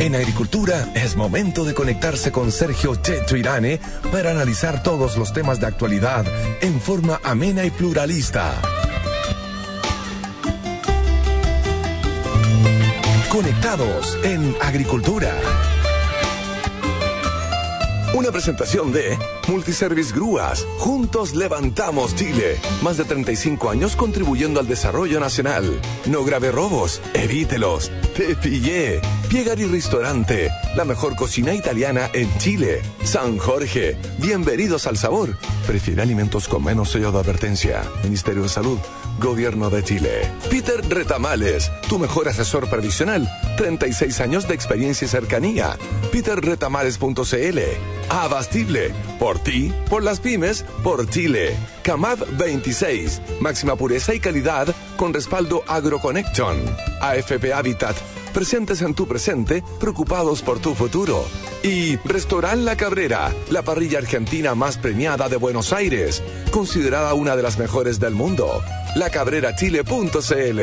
En Agricultura es momento de conectarse con Sergio Checho Irane para analizar todos los temas de actualidad en forma amena y pluralista. Conectados en Agricultura. Una presentación de Multiservice Grúas. Juntos levantamos Chile. Más de 35 años contribuyendo al desarrollo nacional. No grave robos, evítelos. Te pillé. Piegar y Restaurante. La mejor cocina italiana en Chile. San Jorge. Bienvenidos al sabor. Prefiere alimentos con menos sello de advertencia. Ministerio de Salud. Gobierno de Chile. Peter Retamales, tu mejor asesor previsional. 36 años de experiencia y cercanía. peterretamales.cl. Abastible. Por ti, por las pymes, por Chile. Camab 26. Máxima pureza y calidad con respaldo AgroConnection. AFP Habitat. Presentes en tu presente, preocupados por tu futuro. Y Restaurant La Cabrera, la parrilla argentina más premiada de Buenos Aires, considerada una de las mejores del mundo. lacabrerachile.cl.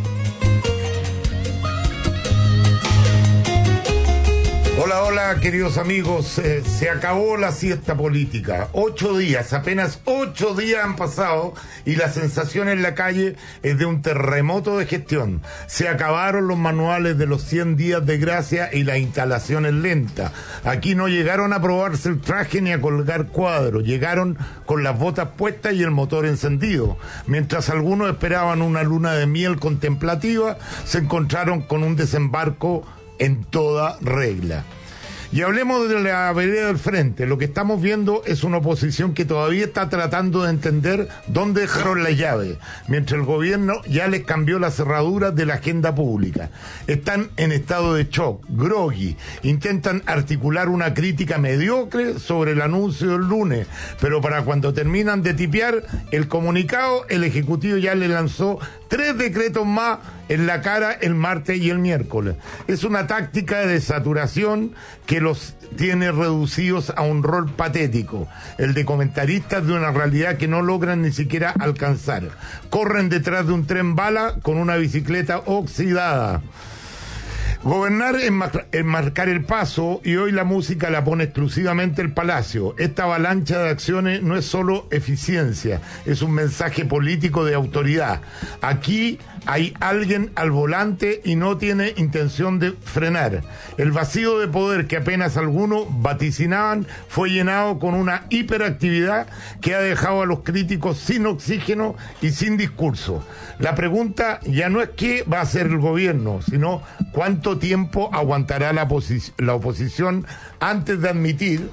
Hola, hola, queridos amigos. Se acabó la siesta política. 8 días, apenas 8 días han pasado y la sensación en la calle es de un terremoto de gestión. Se acabaron los manuales de los 100 días de gracia y la instalación es lenta. Aquí no llegaron a probarse el traje ni a colgar cuadros. Llegaron con las botas puestas y el motor encendido. Mientras algunos esperaban una luna de miel contemplativa, se encontraron con un desembarco en toda regla. Y hablemos de la vereda del frente. Lo que estamos viendo es una oposición que todavía está tratando de entender dónde dejaron la llave, mientras el gobierno ya les cambió la cerradura de la agenda pública. Están en estado de shock, groggy, intentan articular una crítica mediocre sobre el anuncio del lunes, pero para cuando terminan de tipear el comunicado, el Ejecutivo ya le lanzó 3 decretos más en la cara el martes y el miércoles. Es una táctica de desaturación que los tiene reducidos a un rol patético, el de comentaristas de una realidad que no logran ni siquiera alcanzar. Corren detrás de un tren bala con una bicicleta oxidada. Gobernar es marcar el paso y hoy la música la pone exclusivamente el Palacio. Esta avalancha de acciones no es solo eficiencia, es un mensaje político de autoridad. Aquí hay alguien al volante y no tiene intención de frenar. El vacío de poder que apenas algunos vaticinaban fue llenado con una hiperactividad que ha dejado a los críticos sin oxígeno y sin discurso. La pregunta ya no es qué va a hacer el gobierno, sino cuánto tiempo aguantará la oposición antes de admitir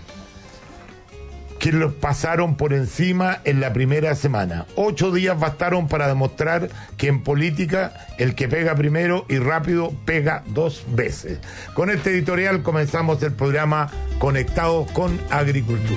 que los pasaron por encima en la primera semana. 8 días bastaron para demostrar que en política el que pega primero y rápido pega 2 veces. Con este editorial comenzamos el programa Conectados con Agricultura.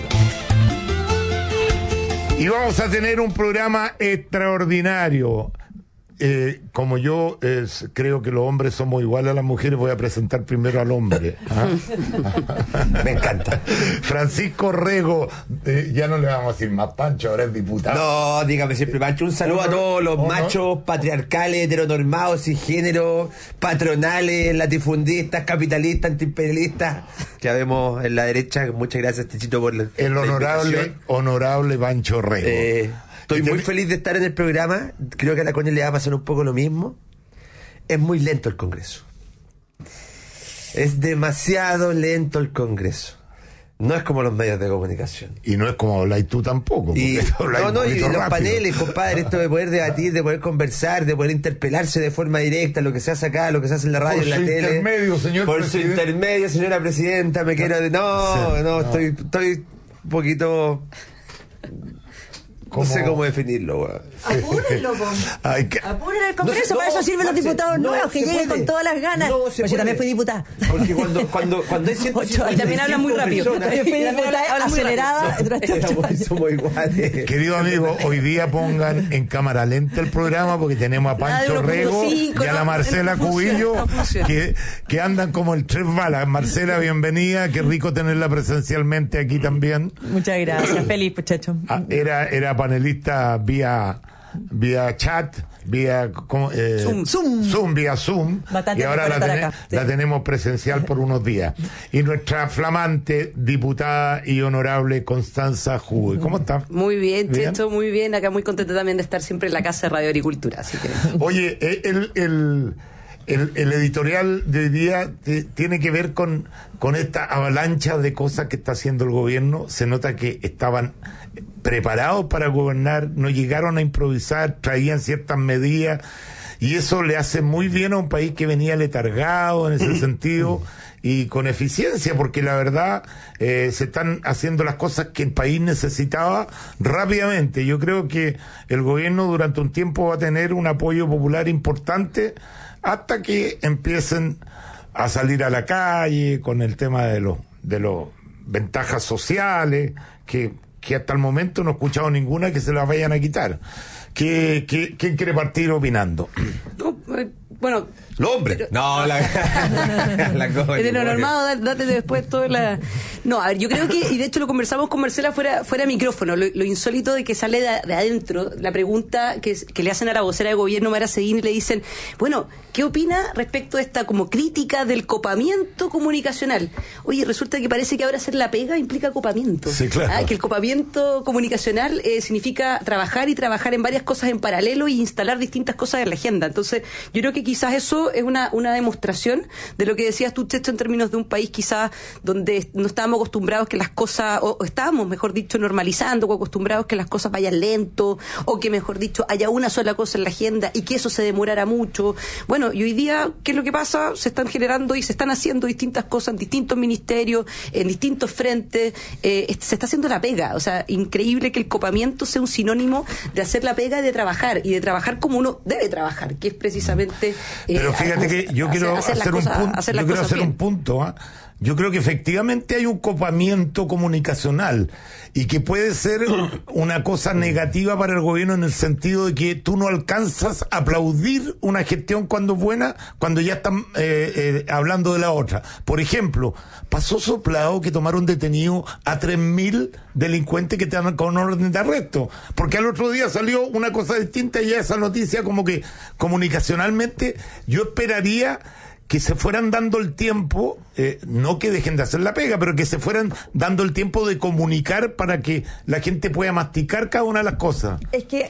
Y vamos a tener un programa extraordinario. Como yo creo que los hombres somos iguales a las mujeres, voy a presentar primero al hombre. ¿Ah? Me encanta. Francisco Rego, ya no le vamos a decir más Pancho, ahora es diputado. No, dígame siempre Pancho. Un saludo a todos los machos patriarcales, heteronormados, cisgéneros, patronales, latifundistas, capitalistas, antiimperialistas que vemos en la derecha. Muchas gracias, Tichito, por el honorable Pancho Rego. Estoy muy feliz de estar en el programa. Creo que a la Connie le va a pasar un poco lo mismo. Es muy lento el Congreso. Es demasiado lento el Congreso. No es como los medios de comunicación. Y no es como habláis tú tampoco. Y los rápido. paneles, compadre, esto de poder debatir, de poder conversar, de poder interpelarse de forma directa, lo que se hace acá, lo que se hace en la radio, en la tele. Por su intermedio, señora presidenta, me quiero... Estoy un poquito... No sé cómo definirlo, weón. Apúrenlo, apuren el Congreso, para eso sirven los diputados nuevos, que lleguen con todas las ganas. Pues yo también fui diputada. Porque cuando hay 150 y también hablan muy rápido. También fui diputada acelerada. Somos iguales. Querido amigo, hoy día pongan en cámara lenta el programa porque tenemos a Pancho Rego y a la Marcela Cubillo que andan como el 3 balas. Marcela, bienvenida, qué rico tenerla presencialmente aquí también. Muchas gracias, feliz muchacho. Era panelista vía vía chat, vía vía Zoom, bastante, y ahora la tenemos presencial por unos días. Y nuestra flamante diputada y honorable Constanza Juve. ¿Cómo está? Muy bien, Checho, muy bien. Acá muy contenta también de estar siempre en la Casa de Radio Agricultura. Así que... Oye, el editorial de hoy día tiene que ver con esta avalancha de cosas que está haciendo el gobierno. Se nota que estaban preparados para gobernar, no llegaron a improvisar, traían ciertas medidas, y eso le hace muy bien a un país que venía letargado en ese sentido y con eficiencia, porque la verdad se están haciendo las cosas que el país necesitaba rápidamente. Yo creo que el gobierno durante un tiempo va a tener un apoyo popular importante hasta que empiecen a salir a la calle con el tema de los ventajas sociales, que hasta el momento no he escuchado ninguna que se las vayan a quitar. ¿Quién quiere partir opinando? No, bueno... ¡Los hombres! No, la de lo normado, date después toda la... No, a ver, yo creo que, y de hecho lo conversamos con Marcela fuera micrófono, lo insólito de que sale de adentro la pregunta que le hacen a la vocera de gobierno, Mara Seguín, y le dicen, bueno, ¿qué opina respecto a esta como crítica del copamiento comunicacional? Oye, resulta que parece que ahora hacer la pega implica copamiento. Sí, claro. Que el copamiento comunicacional significa trabajar en varias cosas en paralelo y instalar distintas cosas en la agenda. Entonces, yo creo que quizás eso es una demostración de lo que decías tú, Checho, en términos de un país quizás donde no estábamos acostumbrados que las cosas, o estábamos, mejor dicho, normalizando, o acostumbrados que las cosas vayan lento, o que, mejor dicho, haya una sola cosa en la agenda y que eso se demorara mucho. Bueno, y hoy día, ¿qué es lo que pasa? Se están generando y se están haciendo distintas cosas en distintos ministerios, en distintos frentes, se está haciendo la pega. O sea, increíble que el copamiento sea un sinónimo de hacer la pega y de trabajar como uno debe trabajar, que es precisamente... Pero fíjate que yo quiero hacer un punto. Yo creo que efectivamente hay un copamiento comunicacional y que puede ser una cosa negativa para el gobierno en el sentido de que tú no alcanzas a aplaudir una gestión cuando es buena, cuando ya están hablando de la otra. Por ejemplo, pasó soplado que tomaron detenido a 3.000 delincuentes que estaban con orden de arresto, porque al otro día salió una cosa distinta y ya esa noticia como que comunicacionalmente yo esperaría que se fueran dando el tiempo, no que dejen de hacer la pega, pero que se fueran dando el tiempo de comunicar para que la gente pueda masticar cada una de las cosas. Es que,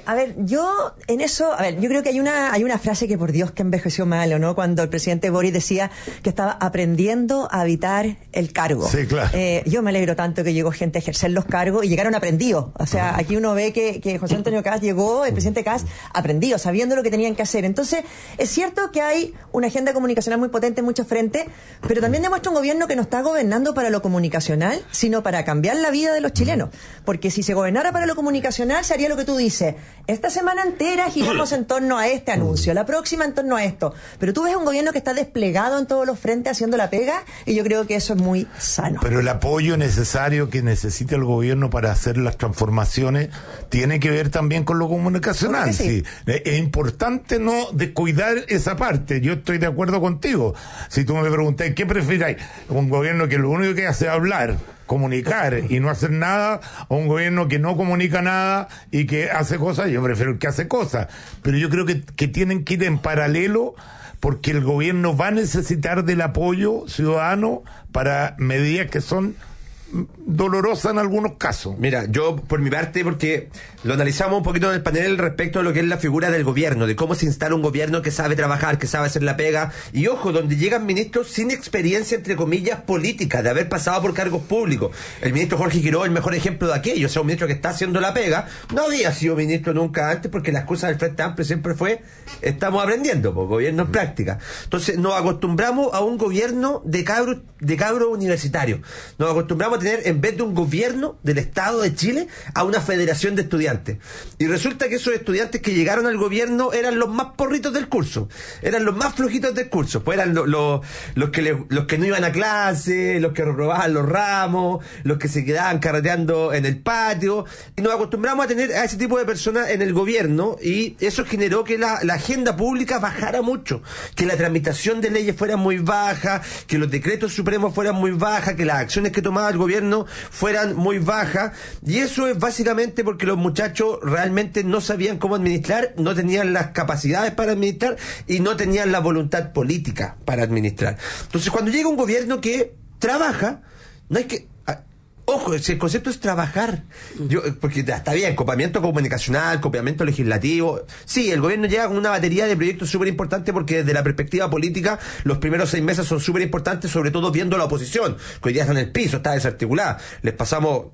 yo creo que hay una frase que por Dios que envejeció mal, ¿no? Cuando el presidente Boris decía que estaba aprendiendo a habitar el cargo. Sí, claro. Yo me alegro tanto que llegó gente a ejercer los cargos y llegaron aprendidos. O sea, aquí uno ve que José Antonio Kast llegó, el presidente Kast, aprendido, sabiendo lo que tenían que hacer. Entonces, es cierto que hay una agenda comunicacional muy potente en muchos frentes, pero también demuestra un gobierno que no está gobernando para lo comunicacional, sino para cambiar la vida de los chilenos. Porque si se gobernara para lo comunicacional, se haría lo que tú dices. Esta semana entera giramos en torno a este anuncio, la próxima en torno a esto. Pero tú ves un gobierno que está desplegado en todos los frentes haciendo la pega, y yo creo que eso es muy sano. Pero el apoyo necesario que necesita el gobierno para hacer las transformaciones tiene que ver también con lo comunicacional. Sí. Es importante no descuidar esa parte. Yo estoy de acuerdo contigo. Si tú me preguntas, ¿qué preferáis? ¿Un gobierno que lo único que hace es hablar, comunicar y no hacer nada, o un gobierno que no comunica nada y que hace cosas? Yo prefiero el que hace cosas, pero yo creo que tienen que ir en paralelo, porque el gobierno va a necesitar del apoyo ciudadano para medidas que son dolorosa en algunos casos. Mira, yo por mi parte, porque lo analizamos un poquito en el panel respecto a lo que es la figura del gobierno, de cómo se instala un gobierno que sabe trabajar, que sabe hacer la pega, y ojo, donde llegan ministros sin experiencia, entre comillas, política, de haber pasado por cargos públicos. El ministro Jorge Giró es el mejor ejemplo de aquello. O sea, un ministro que está haciendo la pega, no había sido ministro nunca antes, porque la excusa del Frente Amplio siempre fue, estamos aprendiendo, pues, gobierno en práctica. Entonces nos acostumbramos a un gobierno de cabros universitarios. Nos acostumbramos a tener, en vez de un gobierno del Estado de Chile, a una federación de estudiantes. Y resulta que esos estudiantes que llegaron al gobierno eran los más porritos del curso, eran los más flojitos del curso, pues eran los que no iban a clase, los que reprobaban los ramos, los que se quedaban carreteando en el patio. Y nos acostumbramos a tener a ese tipo de personas en el gobierno, y eso generó que la agenda pública bajara mucho, que la tramitación de leyes fuera muy baja, que los decretos supremos fueran muy bajas, que las acciones que tomaba el gobierno gobierno fueran muy bajas, y eso es básicamente porque los muchachos realmente no sabían cómo administrar, no tenían las capacidades para administrar y no tenían la voluntad política para administrar. Entonces, cuando llega un gobierno que trabaja, no hay que... Ojo, el concepto es trabajar. Porque está bien, copamiento comunicacional, copamiento legislativo. Sí, el gobierno llega con una batería de proyectos súper importantes, porque desde la perspectiva política los primeros 6 meses son súper importantes, sobre todo viendo la oposición, que hoy día está en el piso, está desarticulada. Les pasamos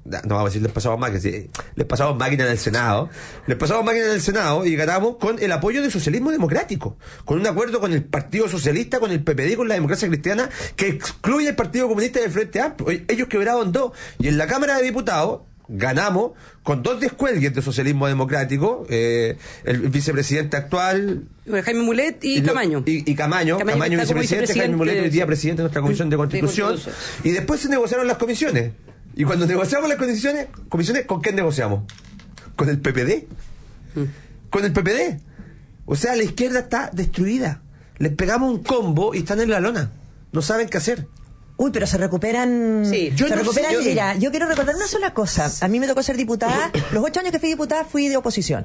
máquina en el Senado. Les pasamos máquina en el Senado y ganamos con el apoyo del socialismo democrático, con un acuerdo con el Partido Socialista, con el PPD, con la Democracia Cristiana, que excluye al Partido Comunista del Frente Amplio. Ellos quebraron 2. Y en la Cámara de Diputados ganamos con 2 descuelgues de socialismo democrático, el vicepresidente actual Jaime Mulet y Camaño. Y Camaño vicepresidente, Jaime Mulet hoy día presidente de nuestra Comisión de Constitución. Y después se negociaron las comisiones. Y cuando negociamos las comisiones, ¿con quién negociamos? ¿Con el PPD? ¿Con el PPD? O sea, la izquierda está destruida. Les pegamos un combo y están en la lona. No saben qué hacer. Uy, pero se recuperan. Sí. Mira, yo quiero recordar una sola cosa. A mí me tocó ser diputada. Los 8 años que fui diputada fui de oposición.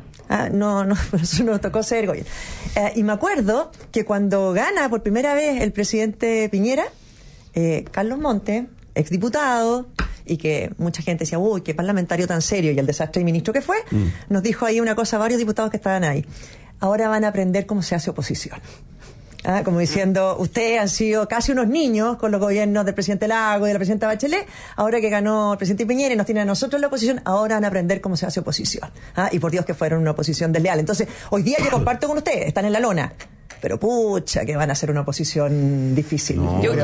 Eso no tocó ser gobierno. Y me acuerdo que cuando gana por primera vez el presidente Piñera, Carlos Monte, exdiputado, y que mucha gente decía, uy, qué parlamentario tan serio, y el desastre de ministro que fue, nos dijo ahí una cosa a varios diputados que estaban ahí. Ahora van a aprender cómo se hace oposición. Como diciendo, ustedes han sido casi unos niños con los gobiernos del presidente Lago y de la presidenta Bachelet. Ahora que ganó el presidente Piñera y nos tiene a nosotros en la oposición, ahora van a aprender cómo se hace oposición. Y por Dios que fueron una oposición desleal. Entonces, hoy día yo comparto con ustedes, están en la lona. Pero pucha, que van a ser una oposición difícil. No, yo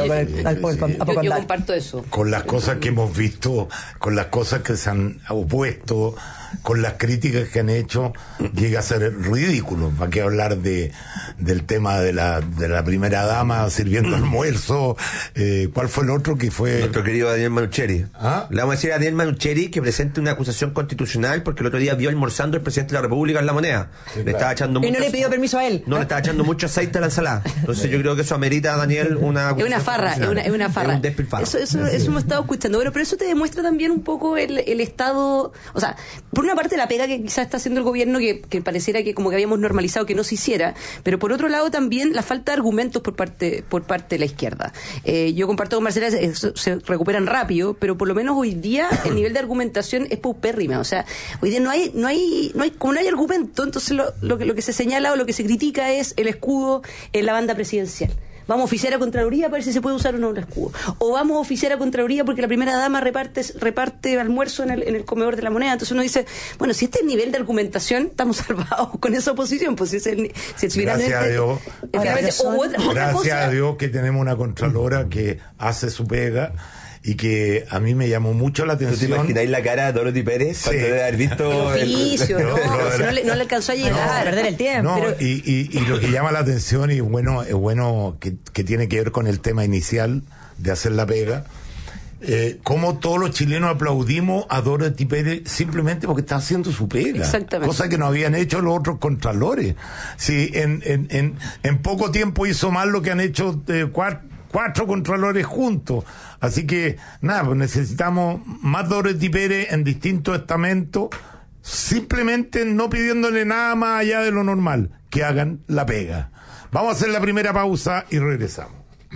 comparto eso. Con las cosas que hemos visto, con las cosas que se han opuesto, con las críticas que han hecho, llega a ser ridículo. ¿Para qué hablar del tema de la primera dama sirviendo almuerzo? ¿Cuál fue el otro que fue? Nuestro querido Daniel Manucheri. Le vamos a decir a Daniel Manucheri que presente una acusación constitucional, porque el otro día vio almorzando el presidente de la República en La Moneda. Sí, estaba echando y no le pidió permiso a él. No, le estaba echando mucho aceite a la ensalada. Entonces yo creo que eso amerita a Daniel una acusación. Es una farra. Es un despilfarro. Eso hemos estado escuchando. Bueno, pero eso te demuestra también un poco el estado. O sea, por una parte la pega que quizás está haciendo el gobierno, que pareciera que como que habíamos normalizado que no se hiciera, pero por otro lado también la falta de argumentos por parte de la izquierda. Yo comparto con Marcela, se recuperan rápido, pero por lo menos hoy día el nivel de argumentación es paupérrima. O sea, hoy día como no hay argumento, entonces lo que se señala o lo que se critica es el escudo en la banda presidencial. Vamos a oficiar a Contraloría para ver si se puede usar o no el escudo. O vamos a oficiar a Contraloría porque la primera dama reparte almuerzo en el comedor de La Moneda. Entonces uno dice, bueno, si este es el nivel de argumentación, estamos salvados con esa oposición. Pues gracias a Dios. Gracias a Dios que tenemos una Contralora que hace su pega. Y que a mí me llamó mucho la atención. ¿Tú te imagináis la cara de Dorothy Pérez cuando debe haber visto el oficio? No le alcanzó a llegar, a perder el tiempo. No, pero... y lo que llama la atención, y es bueno que tiene que ver con el tema inicial de hacer la pega, cómo todos los chilenos aplaudimos a Dorothy Pérez simplemente porque está haciendo su pega. Exactamente. Cosa que no habían hecho los otros contralores. Sí, en poco tiempo hizo más lo que han hecho cuatro contralores juntos. Así que, nada, pues necesitamos más Dorothy Pérez en distintos estamentos, simplemente no pidiéndole nada más allá de lo normal, que hagan la pega. Vamos a hacer la primera pausa y regresamos.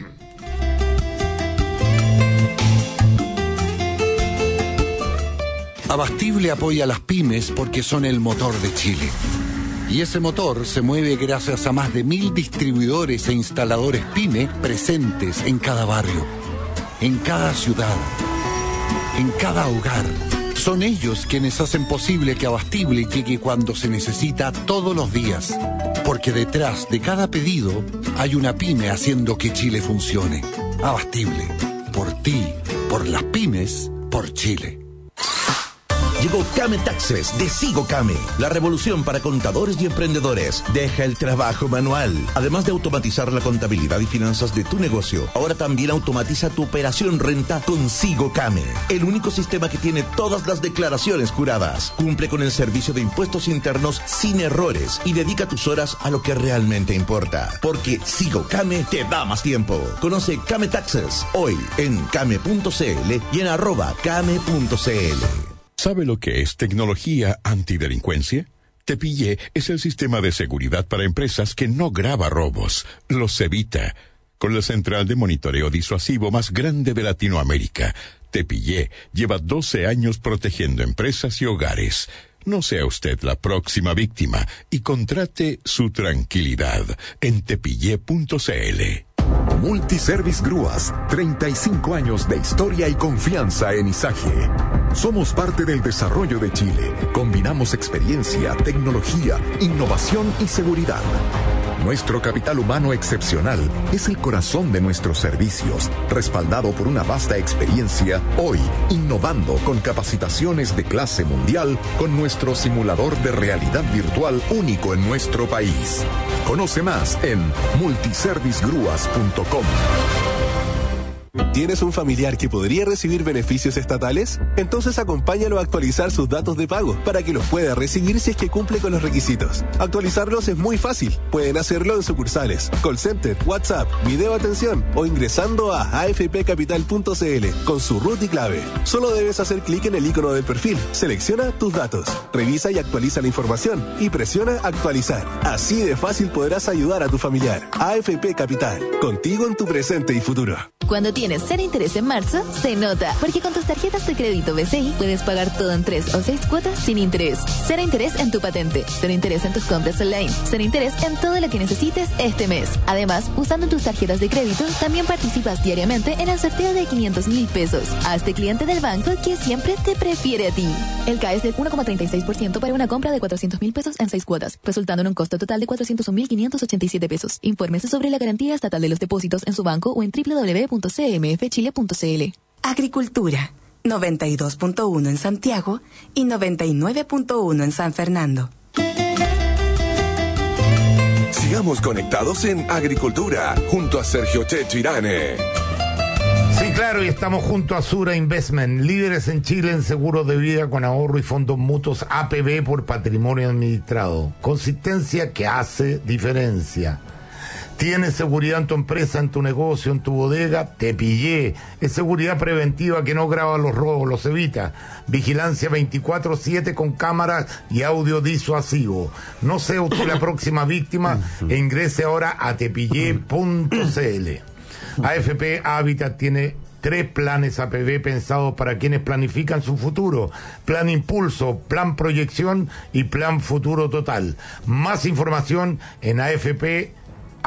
Abastible apoya a las pymes porque son el motor de Chile. Y ese motor se mueve gracias a más de 1.000 distribuidores e instaladores PYME presentes en cada barrio, en cada ciudad, en cada hogar. Son ellos quienes hacen posible que Abastible llegue cuando se necesita todos los días. Porque detrás de cada pedido hay una pyme haciendo que Chile funcione. Abastible. Por ti, por las pymes, por Chile. Llegó Came Taxes de Sigo Came, la revolución para contadores y emprendedores. Deja el trabajo manual. Además de automatizar la contabilidad y finanzas de tu negocio, ahora también automatiza tu operación renta con Sigo Came, el único sistema que tiene todas las declaraciones juradas. Cumple con el servicio de impuestos internos sin errores y dedica tus horas a lo que realmente importa. Porque Sigo Came te da más tiempo. Conoce Came Taxes hoy en came.cl y en @came.cl. ¿Sabe lo que es tecnología antidelincuencia? Te Pillé es el sistema de seguridad para empresas que no graba robos, los evita. Con la central de monitoreo disuasivo más grande de Latinoamérica, Te Pillé lleva 12 años protegiendo empresas y hogares. No sea usted la próxima víctima y contrate su tranquilidad en tepillé.cl. Multiservice Grúas, 35 años de historia y confianza en Izaje. Somos parte del desarrollo de Chile. Combinamos experiencia, tecnología, innovación y seguridad. Nuestro capital humano excepcional es el corazón de nuestros servicios, respaldado por una vasta experiencia, hoy innovando con capacitaciones de clase mundial con nuestro simulador de realidad virtual único en nuestro país. Conoce más en multiservicegrúas.com. ¿Tienes un familiar que podría recibir beneficios estatales? Entonces acompáñalo a actualizar sus datos de pago para que los pueda recibir si es que cumple con los requisitos. Actualizarlos es muy fácil. Pueden hacerlo en sucursales, call center, WhatsApp, video atención o ingresando a afpcapital.cl con su root y clave. Solo debes hacer clic en el icono del perfil, selecciona tus datos, revisa y actualiza la información y presiona actualizar. Así de fácil podrás ayudar a tu familiar. AFP Capital, contigo en tu presente y futuro. Cuando tienes cero interés en marzo, se nota, porque con tus tarjetas de crédito BCI puedes pagar todo en 3 o 6 cuotas sin interés. Cero interés en tu patente, cero interés en tus compras online, cero interés en todo lo que necesites este mes. Además, usando tus tarjetas de crédito, también participas diariamente en el sorteo de 500,000 pesos. Hazte cliente del banco que siempre te prefiere a ti. El CAE es del 1,36% para una compra de 400,000 pesos en 6 cuotas, resultando en un costo total de 401,587 pesos. Infórmese sobre la garantía estatal de los depósitos en su banco o en www.cmfchile.cl. Agricultura, 92.1 en Santiago y 99.1 en San Fernando. Sigamos conectados en Agricultura, junto a Sergio Checho Irane. Sí, claro, y estamos junto a Sura Investment, líderes en Chile en seguros de vida con ahorro y fondos mutuos APB por patrimonio administrado. Consistencia que hace diferencia. ¿Tienes seguridad en tu empresa, en tu negocio, en tu bodega? Te Pillé. Es seguridad preventiva que no graba los robos, los evita. Vigilancia 24/7 con cámaras y audio disuasivo. No sea usted la próxima víctima e ingrese ahora a tepillé.cl. AFP Habitat tiene 3 planes APB pensados para quienes planifican su futuro: Plan Impulso, Plan Proyección y Plan Futuro Total. Más información en afphabitat.cl.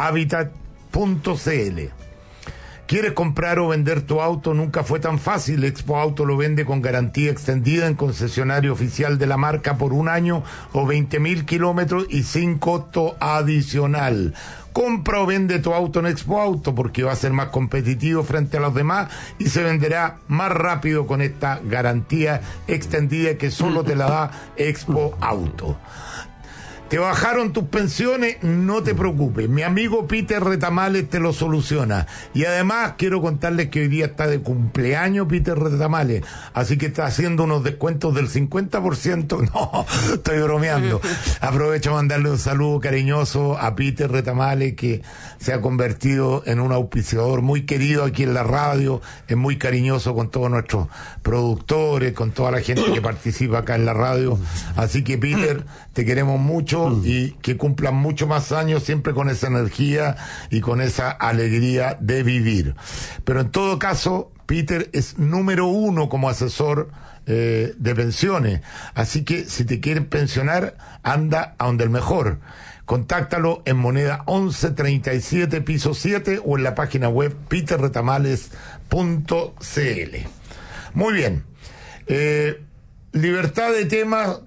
¿Quieres comprar o vender tu auto? Nunca fue tan fácil. Expo Auto lo vende con garantía extendida en concesionario oficial de la marca por 1 año o 20,000 kilómetros y sin costo adicional. Compra o vende tu auto en Expo Auto porque va a ser más competitivo frente a los demás y se venderá más rápido con esta garantía extendida que solo te la da Expo Auto. ¿Te bajaron tus pensiones? No te preocupes. Mi amigo Peter Retamales te lo soluciona. Y además quiero contarles que hoy día está de cumpleaños Peter Retamales. Así que está haciendo unos descuentos del 50%. No, estoy bromeando. Aprovecho a mandarle un saludo cariñoso a Peter Retamales, que se ha convertido en un auspiciador muy querido aquí en la radio. Es muy cariñoso con todos nuestros productores, con toda la gente que participa acá en la radio. Así que Peter, te queremos mucho. Y que cumplan mucho más años siempre con esa energía y con esa alegría de vivir. Pero en todo caso, Peter es número 1 como asesor de pensiones. Así que si te quieren pensionar, anda a donde el mejor. Contáctalo en moneda 1137 piso 7 o en la página web peterretamales.cl. Muy bien. Libertad de temas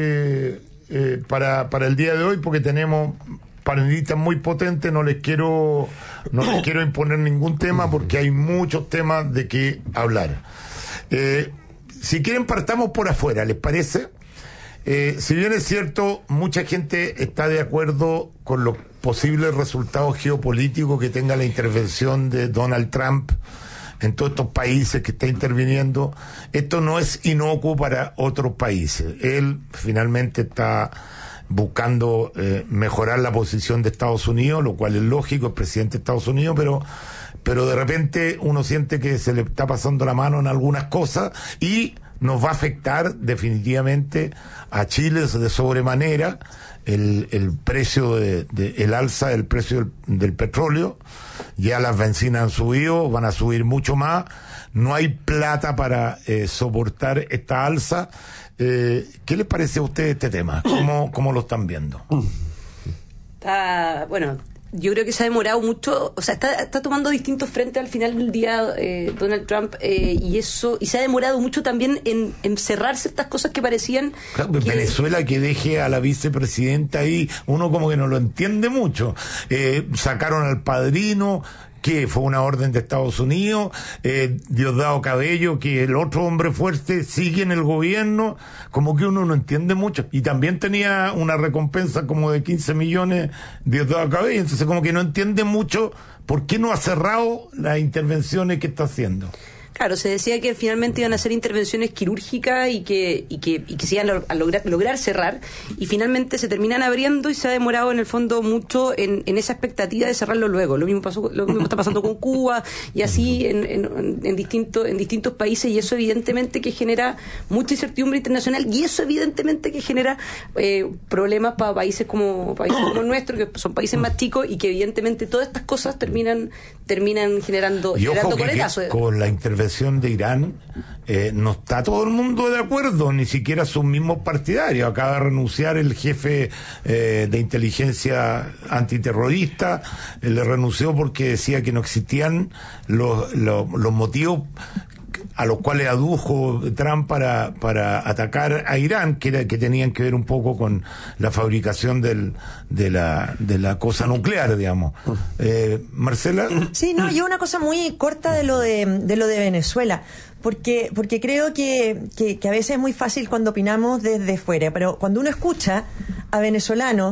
para el día de hoy, porque tenemos panelistas muy potentes. No les quiero imponer ningún tema porque hay muchos temas de qué hablar. si quieren partamos por afuera, ¿les parece? Si bien es cierto, mucha gente está de acuerdo con los posibles resultados geopolíticos que tenga la intervención de Donald Trump en todos estos países que está interviniendo, esto no es inocuo para otros países. Él finalmente está buscando mejorar la posición de Estados Unidos, lo cual es lógico, es presidente de Estados Unidos, pero de repente uno siente que se le está pasando la mano en algunas cosas y nos va a afectar definitivamente a Chile de sobremanera el precio el alza del precio del petróleo. Ya las bencinas han subido, van a subir mucho más, no hay plata para soportar esta alza. ¿Qué les parece a ustedes este tema? ¿Cómo lo están viendo? Bueno, yo creo que se ha demorado mucho, o sea, está tomando distintos frentes al final del día Donald Trump, y se ha demorado mucho también en cerrar ciertas cosas que parecían... Claro, pues Venezuela, que deje a la vicepresidenta ahí, uno como que no lo entiende mucho. Sacaron al padrino, que fue una orden de Estados Unidos, Diosdado Cabello, que el otro hombre fuerte sigue en el gobierno, como que uno no entiende mucho. Y también tenía una recompensa como de 15 millones Diosdado Cabello, entonces como que no entiende mucho por qué no ha cerrado las intervenciones que está haciendo. Claro, se decía que finalmente iban a hacer intervenciones quirúrgicas y que se iban a lograr cerrar, y finalmente se terminan abriendo y se ha demorado en el fondo mucho en esa expectativa de cerrarlo luego. Lo mismo está pasando con Cuba y así en distintos países, y eso evidentemente que genera mucha incertidumbre internacional, y eso evidentemente que genera problemas para países como el nuestro, que son países más chicos, y que evidentemente todas estas cosas terminan generando coletazos. Con la intervención de Irán no está todo el mundo de acuerdo, ni siquiera sus mismos partidarios. Acaba de renunciar el jefe de inteligencia antiterrorista, le renunció porque decía que no existían los motivos a los cuales adujo Trump para atacar a Irán, que tenían que ver un poco con la fabricación de la cosa nuclear, digamos. Marcela. Sí, no, yo una cosa muy corta de lo de Venezuela, porque creo que a veces es muy fácil cuando opinamos desde fuera, pero cuando uno escucha a venezolanos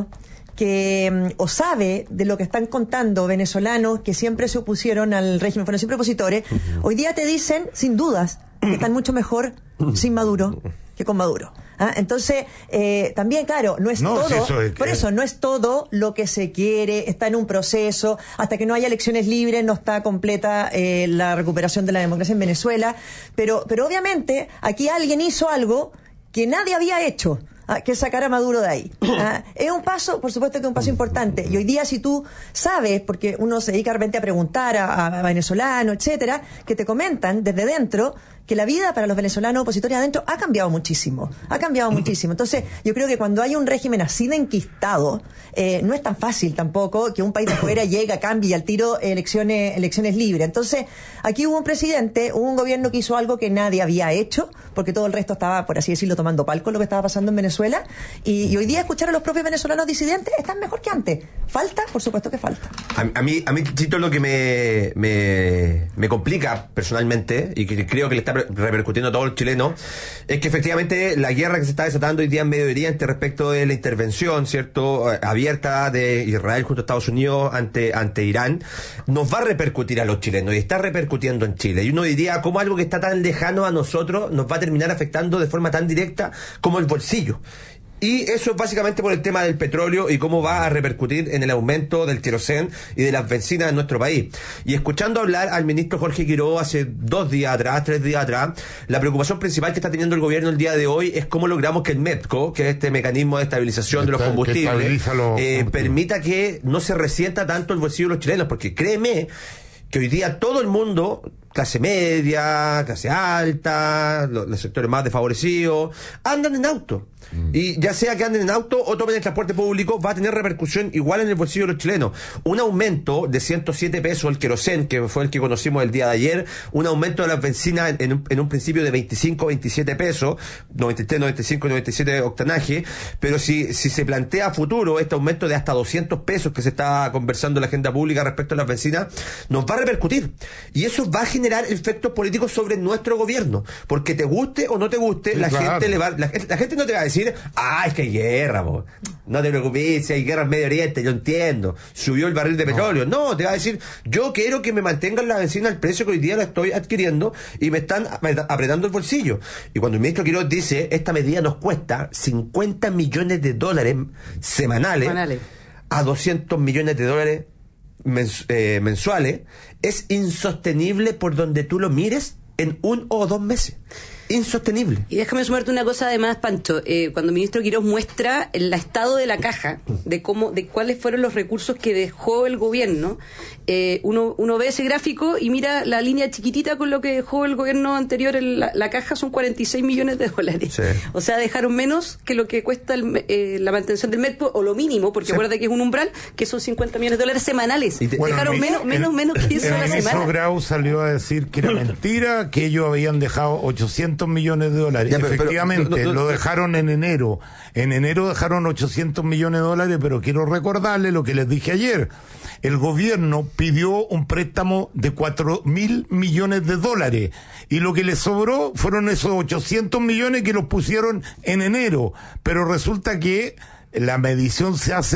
que o sabe de lo que están contando venezolanos que siempre se opusieron al régimen, fueron siempre opositores, hoy día te dicen, sin dudas, que están mucho mejor sin Maduro que con Maduro. Entonces, también, claro, no es todo, por eso, no es todo lo que se quiere, está en un proceso, hasta que no haya elecciones libres no está completa la recuperación de la democracia en Venezuela, pero obviamente aquí alguien hizo algo que nadie había hecho, que sacar a Maduro de ahí. Es un paso, por supuesto que es un paso importante, y hoy día si tú sabes, porque uno se dedica de repente a preguntar a venezolanos, etcétera, que te comentan desde dentro que la vida para los venezolanos opositores adentro ha cambiado muchísimo. Entonces, yo creo que cuando hay un régimen así de enquistado, no es tan fácil tampoco que un país de fuera llegue, cambie y al tiro elecciones libres. Entonces, aquí hubo un gobierno que hizo algo que nadie había hecho, porque todo el resto estaba, por así decirlo, tomando palco lo que estaba pasando en Venezuela, y hoy día escuchar a los propios venezolanos disidentes están mejor que antes. ¿Falta? Por supuesto que falta. A mí, Chito, lo que me complica personalmente, y que creo que le está repercutiendo a todos los chilenos, es que efectivamente la guerra que se está desatando hoy día en Medio Oriente respecto de la intervención, ¿cierto?, abierta de Israel junto a Estados Unidos ante Irán, nos va a repercutir a los chilenos, y está repercutiendo en Chile. Y uno diría, ¿cómo algo que está tan lejano a nosotros nos va a terminar afectando de forma tan directa como el bolsillo? Y eso es básicamente por el tema del petróleo y cómo va a repercutir en el aumento del querosén y de las bencinas en nuestro país. Y escuchando hablar al ministro Jorge Quiroga hace 3 días atrás, la preocupación principal que está teniendo el gobierno el día de hoy es cómo logramos que el MEPCO, que es este mecanismo de estabilización de los combustibles, permita que no se resienta tanto el bolsillo de los chilenos, porque créeme que hoy día todo el mundo, clase media, clase alta, los sectores más desfavorecidos, andan en auto. Y ya sea que anden en auto o tomen el transporte público, va a tener repercusión igual en el bolsillo de los chilenos. Un aumento de 107 pesos el querosén, que fue el que conocimos el día de ayer, un aumento de las bencinas en un principio de 25, 27 pesos, 93, 95, 97 octanaje, pero si se plantea a futuro este aumento de hasta 200 pesos que se está conversando en la agenda pública respecto a las bencinas, nos va a repercutir. Y eso va a generar generar efectos políticos sobre nuestro gobierno, porque te guste o no te guste, Sí, la claro. gente la gente no te va a decir, es que hay guerra, po. No te preocupes, si hay guerra en Medio Oriente, yo entiendo, subió el barril de petróleo. No, te va a decir, yo quiero que me mantengan la benzina al precio que hoy día la estoy adquiriendo y me están apretando el bolsillo. Y cuando el ministro Quiroz dice, esta medida nos cuesta $50 millones semanales a $200 millones mensuales, es insostenible por donde tú lo mires en 1 o 2 meses. Insostenible. Y déjame sumarte una cosa además, Pancho. Cuando el ministro Quiroz muestra el estado de la caja, de cuáles fueron los recursos que dejó el gobierno, uno ve ese gráfico y mira la línea chiquitita con lo que dejó el gobierno anterior en la caja, son $46 millones. Sí. O sea, dejaron menos que lo que cuesta la mantención del MEP, o lo mínimo, porque acuérdate que es un umbral, que son $50 millones semanales. Dejaron menos que eso a la El ministro semana. Grau salió a decir que era mentira, que ellos habían dejado $800 millones. Ya, pero, Efectivamente, no, lo dejaron en enero. En enero dejaron $800 millones, pero quiero recordarle lo que les dije ayer. El gobierno pidió un préstamo de $4.000 millones y lo que les sobró fueron esos 800 millones que los pusieron en enero, pero resulta que la medición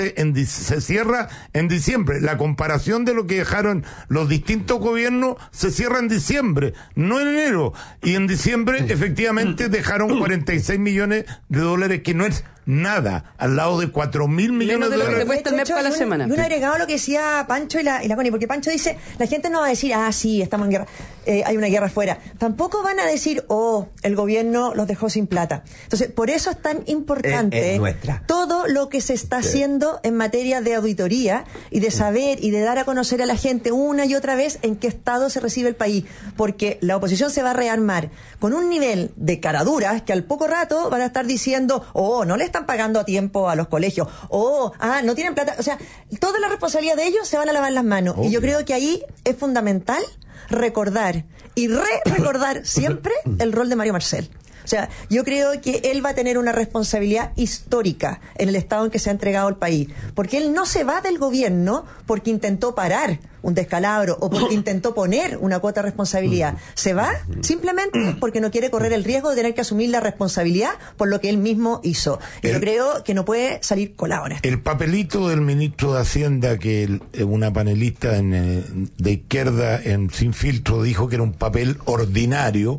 se cierra en diciembre. La comparación de lo que dejaron los distintos gobiernos se cierra en diciembre, no en enero. Y en diciembre efectivamente dejaron $46 millones, que no es nada al lado de $4.000 millones de lo que te cuesta el MEP para la semana. Y un agregado a lo que decía Pancho y la Connie, porque Pancho dice, la gente no va a decir, sí, estamos en guerra, hay una guerra afuera. Tampoco van a decir, el gobierno los dejó sin plata. Entonces, por eso es tan importante todo lo que se está haciendo en materia de auditoría y de saber y de dar a conocer a la gente una y otra vez en qué estado se recibe el país, porque la oposición se va a rearmar con un nivel de caraduras que al poco rato van a estar diciendo, no le están pagando a tiempo a los colegios, no tienen plata. O sea, toda la responsabilidad de ellos se van a lavar las manos. Y yo creo que ahí es fundamental recordar y recordar siempre el rol de Mario Marcel. O sea, yo creo que él va a tener una responsabilidad histórica en el estado en que se ha entregado el país, porque él no se va del gobierno porque intentó parar un descalabro o porque intentó poner una cuota de responsabilidad. Se va simplemente porque no quiere correr el riesgo de tener que asumir la responsabilidad por lo que él mismo hizo. Y yo creo que no puede salir colado en esto. El papelito del ministro de Hacienda, que una panelista de izquierda en Sin Filtro dijo que era un papel ordinario,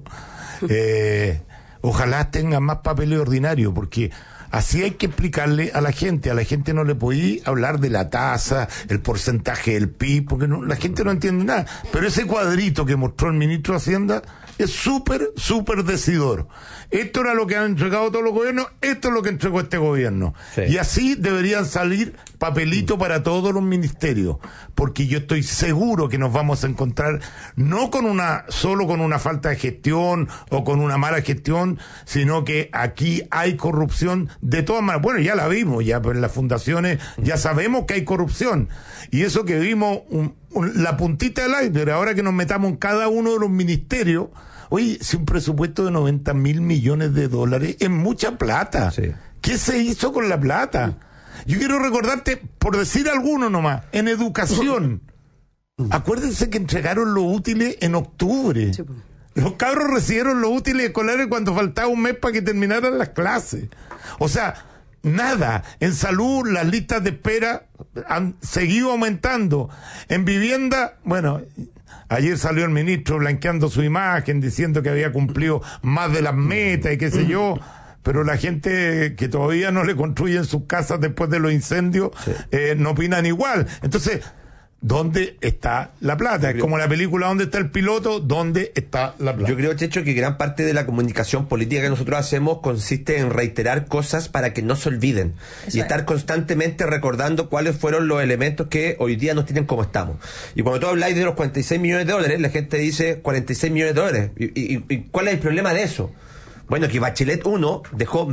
ojalá tengan más papeles ordinarios, porque así hay que explicarle a la gente. A la gente no le podía hablar de la tasa, el porcentaje del PIB, porque la gente no entiende nada. Pero ese cuadrito que mostró el ministro de Hacienda es súper decidor. Esto era lo que han entregado todos los gobiernos, esto es lo que entregó este gobierno. Sí. Y así deberían salir papelitos para todos los ministerios, porque yo estoy seguro que nos vamos a encontrar no solo con una falta de gestión o con una mala gestión, sino que aquí hay corrupción de todas maneras. Bueno, ya la vimos, ya en las fundaciones ya sabemos que hay corrupción, y eso que vimos la puntita del iceberg. Ahora que nos metamos en cada uno de los ministerios, oye, si un presupuesto de $90.000 millones es mucha plata. Sí. ¿Qué se hizo con la plata? Yo quiero recordarte, por decir alguno nomás, en educación. Acuérdense que entregaron los útiles en octubre. Sí. Los cabros recibieron los útiles escolares cuando faltaba un mes para que terminaran las clases. O sea, nada. En salud, las listas de espera han seguido aumentando. En vivienda, bueno, ayer salió el ministro blanqueando su imagen, diciendo que había cumplido más de las metas y qué sé yo, pero la gente que todavía no le construyen sus casas después de los incendios, no opinan igual. Entonces, ¿dónde está la plata? Es como la película ¿Dónde está el piloto? ¿Dónde está la plata? Yo creo, Checho, que gran parte de la comunicación política que nosotros hacemos consiste en reiterar cosas para que no se olviden. Eso y estar constantemente recordando cuáles fueron los elementos que hoy día nos tienen como estamos. Y cuando tú habláis de los $46 millones, la gente dice $46 millones. ¿Y cuál es el problema de eso? Bueno, que Bachelet 1 dejó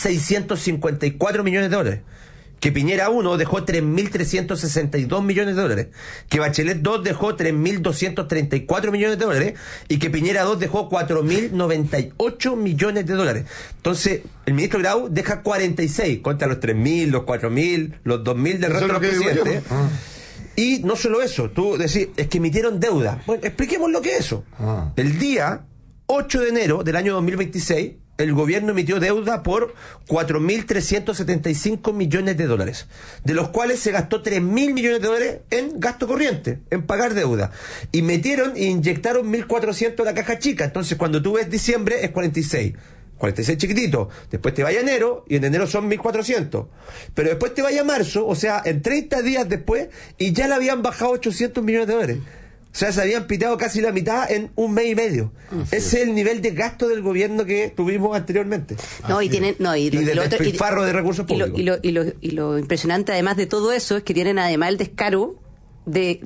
$1.654 millones. Que Piñera 1 dejó $3.362 millones, que Bachelet 2 dejó $3.234 millones y que Piñera 2 dejó $4.098 millones. Entonces, el ministro Grau deja 46 contra los 3.000, los 4.000, los 2.000 del resto de los presidentes. Y no solo eso, tú decís, es que emitieron deuda. Bueno, expliquemos lo que es eso. El día 8 de enero del año 2026, el gobierno emitió deuda por 4.375 millones de dólares, de los cuales se gastó 3.000 millones de dólares en gasto corriente, en pagar deuda. Y metieron e inyectaron 1.400 a la caja chica. Entonces, cuando tú ves diciembre, es 46 chiquitito, después te vaya enero, y en enero son 1.400, pero después te vaya marzo, o sea, en 30 días después, y ya le habían bajado 800 millones de dólares. O sea, se habían pitado casi la mitad en un mes y medio. Ese es el nivel de gasto del gobierno que tuvimos anteriormente. Y de despilfarro de recursos públicos. Y lo impresionante, además de todo eso, es que tienen además el descaro de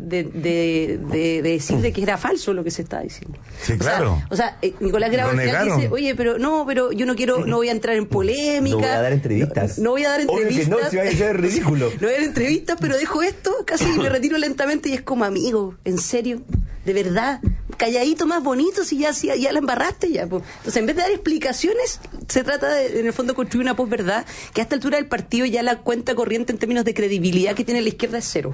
decir de que era falso lo que se está diciendo. Sí, claro. O sea, Nicolás Grau dice, oye, pero yo no quiero, no voy a entrar en polémica. No voy a dar entrevistas. No voy a dar entrevistas. Obvio que no, si vaya a ser ridículo. No voy a dar entrevistas, pero dejo esto, casi me retiro lentamente y es como, amigo, en serio, de verdad, calladito más bonito, si ya la embarraste ya. Pues. Entonces, en vez de dar explicaciones, se trata de, en el fondo, construir una posverdad que a esta altura del partido ya la cuenta corriente en términos de credibilidad que tiene la izquierda es cero.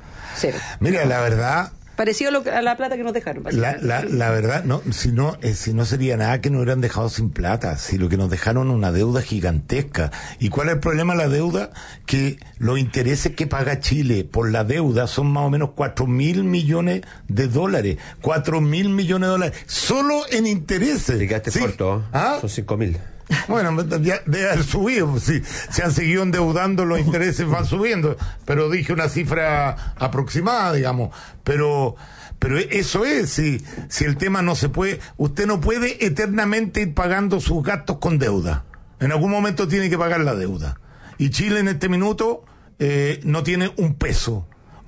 Mira, la verdad, parecido a la plata que nos dejaron. La verdad, no, si no sería nada que nos hubieran dejado sin plata, si lo que nos dejaron una deuda gigantesca. ¿Y cuál es el problema de la deuda? Que los intereses que paga Chile por la deuda son más o menos 4.000 millones de dólares. 4.000 millones de dólares, solo en intereses. Te quedaste corto, son 5.000. Bueno, ya debe haber subido, si se han seguido endeudando, los intereses van subiendo, pero dije una cifra aproximada, digamos, pero eso es, si el tema no se puede, usted no puede eternamente ir pagando sus gastos con deuda, en algún momento tiene que pagar la deuda, y Chile en este minuto no tiene un peso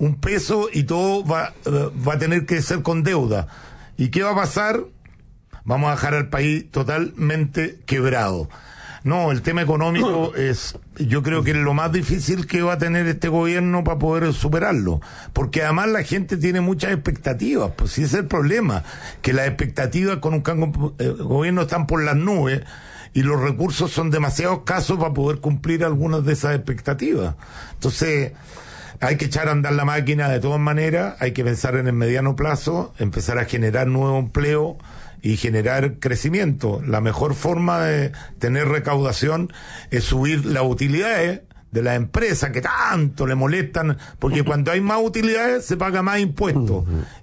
y todo va a tener que ser con deuda. ¿Y qué va a pasar? Vamos a dejar al país totalmente quebrado. No, el tema económico yo creo que es lo más difícil que va a tener este gobierno para poder superarlo. Porque además la gente tiene muchas expectativas, pues sí, ese es el problema, que las expectativas con un gobierno están por las nubes y los recursos son demasiado escasos para poder cumplir algunas de esas expectativas. Entonces, hay que echar a andar la máquina de todas maneras, hay que pensar en el mediano plazo, empezar a generar nuevo empleo y generar crecimiento. La mejor forma de tener recaudación es subir las utilidades de las empresas que tanto le molestan, porque cuando hay más utilidades se paga más impuestos.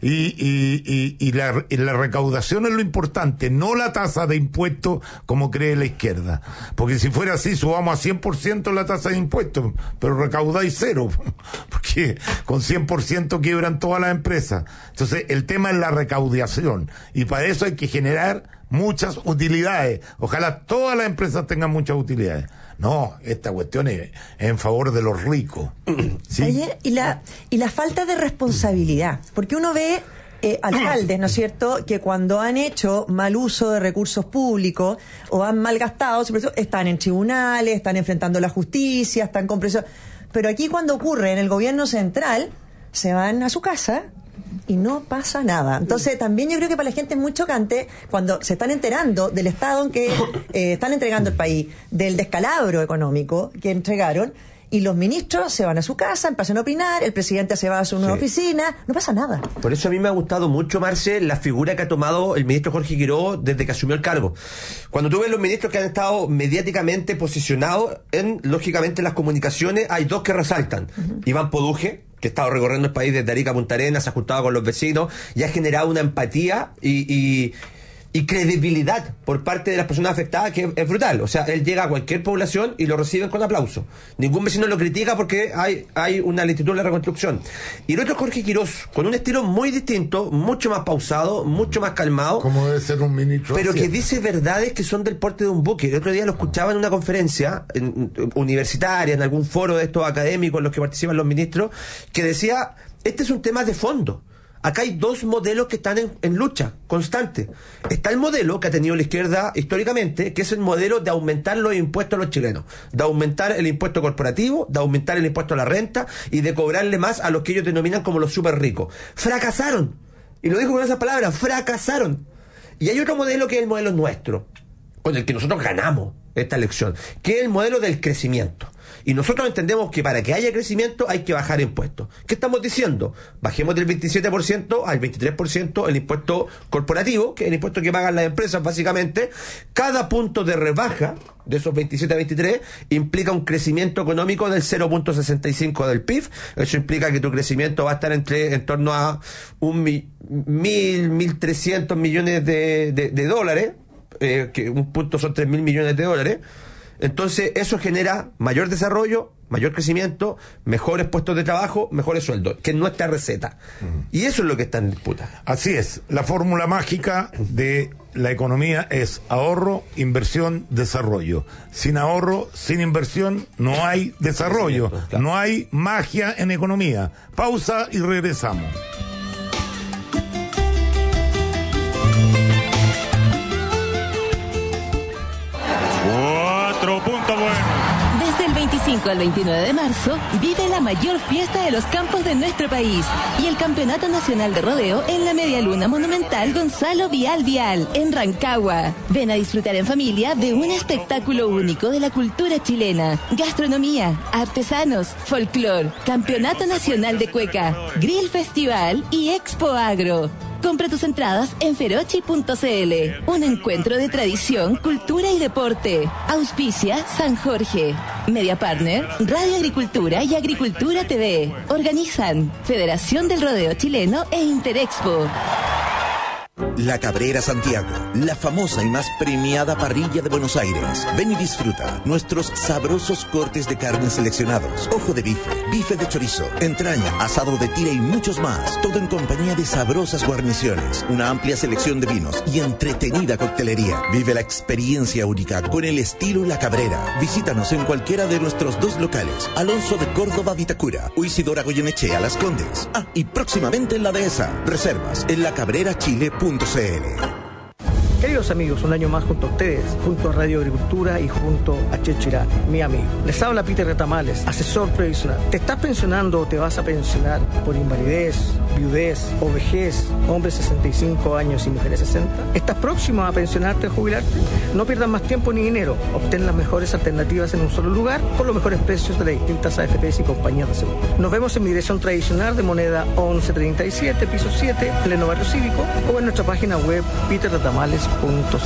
Y la recaudación es lo importante, no la tasa de impuestos como cree la izquierda. Porque si fuera así, subamos a 100% la tasa de impuestos, pero recaudáis cero, porque con 100% quiebran todas las empresas. Entonces, el tema es la recaudación, y para eso hay que generar muchas utilidades. Ojalá todas las empresas tengan muchas utilidades. No, esta cuestión es en favor de los ricos. ¿Sí? Ayer, y la falta de responsabilidad, porque uno ve alcaldes, ¿no es cierto?, que cuando han hecho mal uso de recursos públicos o han malgastado, están en tribunales, están enfrentando la justicia, están con presión. Pero aquí, cuando ocurre en el gobierno central, se van a su casa y no pasa nada. Entonces, también yo creo que para la gente es muy chocante cuando se están enterando del estado en que están entregando el país, del descalabro económico que entregaron, y los ministros se van a su casa, empiezan a opinar, el presidente se va a su nueva oficina, no pasa nada. Por eso a mí me ha gustado mucho, Marce, la figura que ha tomado el ministro Jorge Quiró desde que asumió el cargo. Cuando tú ves los ministros que han estado mediáticamente posicionados en, lógicamente, las comunicaciones, hay dos que resaltan. Iván Poduje, que ha estado recorriendo el país desde Arica a Punta Arenas, se ha juntado con los vecinos y ha generado una empatía y credibilidad por parte de las personas afectadas que es brutal. O sea, él llega a cualquier población y lo reciben con aplauso. Ningún vecino lo critica porque hay una lentitud en la reconstrucción. Y el otro es Jorge Quirós, con un estilo muy distinto, mucho más pausado, mucho más calmado. Como debe ser un ministro. Pero que dice verdades que son del porte de un buque. El otro día lo escuchaba en una conferencia universitaria, en algún foro de estos académicos en los que participan los ministros, que decía, este es un tema de fondo. Acá hay dos modelos que están en lucha constante. Está el modelo que ha tenido la izquierda históricamente, que es el modelo de aumentar los impuestos a los chilenos, de aumentar el impuesto corporativo, de aumentar el impuesto a la renta y de cobrarle más a los que ellos denominan como los súper ricos. Fracasaron. Y lo dijo con esas palabras, fracasaron. Y hay otro modelo que es el modelo nuestro, con el que nosotros ganamos esta elección, que es el modelo del crecimiento. Y nosotros entendemos que para que haya crecimiento hay que bajar impuestos. ¿Qué estamos diciendo? Bajemos del 27% al 23% el impuesto corporativo, que es el impuesto que pagan las empresas básicamente. Cada punto de rebaja de esos 27 a 23 implica un crecimiento económico del 0.65 del PIB. Eso implica que tu crecimiento va a estar en torno a 1.300 millones de dólares, que un punto son 3.000 millones de dólares. Entonces eso genera mayor desarrollo, mayor crecimiento, mejores puestos de trabajo, mejores sueldos, que es nuestra receta. Y eso es lo que está en disputa. Así es, la fórmula mágica de la economía es ahorro, inversión, desarrollo. Sin ahorro, sin inversión, no hay desarrollo, claro. No hay magia en economía. Pausa y regresamos. Desde el 25 al 29 de marzo, vive la mayor fiesta de los campos de nuestro país y el Campeonato Nacional de Rodeo en la Medialuna Monumental Gonzalo Vial Vial, en Rancagua. Ven a disfrutar en familia de un espectáculo único de la cultura chilena, gastronomía, artesanos, folclor, Campeonato Nacional de Cueca, Grill Festival y Expo Agro. Compra tus entradas en ferochi.cl. Un encuentro de tradición, cultura y deporte. Auspicia San Jorge. Media Partner, Radio Agricultura y Agricultura TV. Organizan Federación del Rodeo Chileno e Interexpo. La Cabrera Santiago, la famosa y más premiada parrilla de Buenos Aires. Ven y disfruta nuestros sabrosos cortes de carne seleccionados, ojo de bife, bife de chorizo, entraña, asado de tira y muchos más. Todo en compañía de sabrosas guarniciones, una amplia selección de vinos y entretenida coctelería. Vive la experiencia única con el estilo La Cabrera. Visítanos en cualquiera de nuestros 2 locales, Alonso de Córdoba Vitacura o Isidora Goyenechea Las Condes. Y próximamente en la Dehesa. Reservas en lacabrerachile.cl. Queridos amigos, un año más junto a ustedes, junto a Radio Agricultura y junto a Chechirán, mi amigo. Les habla Peter Retamales, asesor previsional. ¿Te estás pensionando o te vas a pensionar por invalidez, viudez o vejez, hombres 65 años y mujeres 60? ¿Estás próximo a pensionarte o jubilarte? No pierdas más tiempo ni dinero. Obtén las mejores alternativas en un solo lugar con los mejores precios de las distintas AFPs y compañías de seguro. Nos vemos en mi dirección tradicional de moneda 1137, piso 7, pleno barrio cívico, o en nuestra página web peterretamales.cl.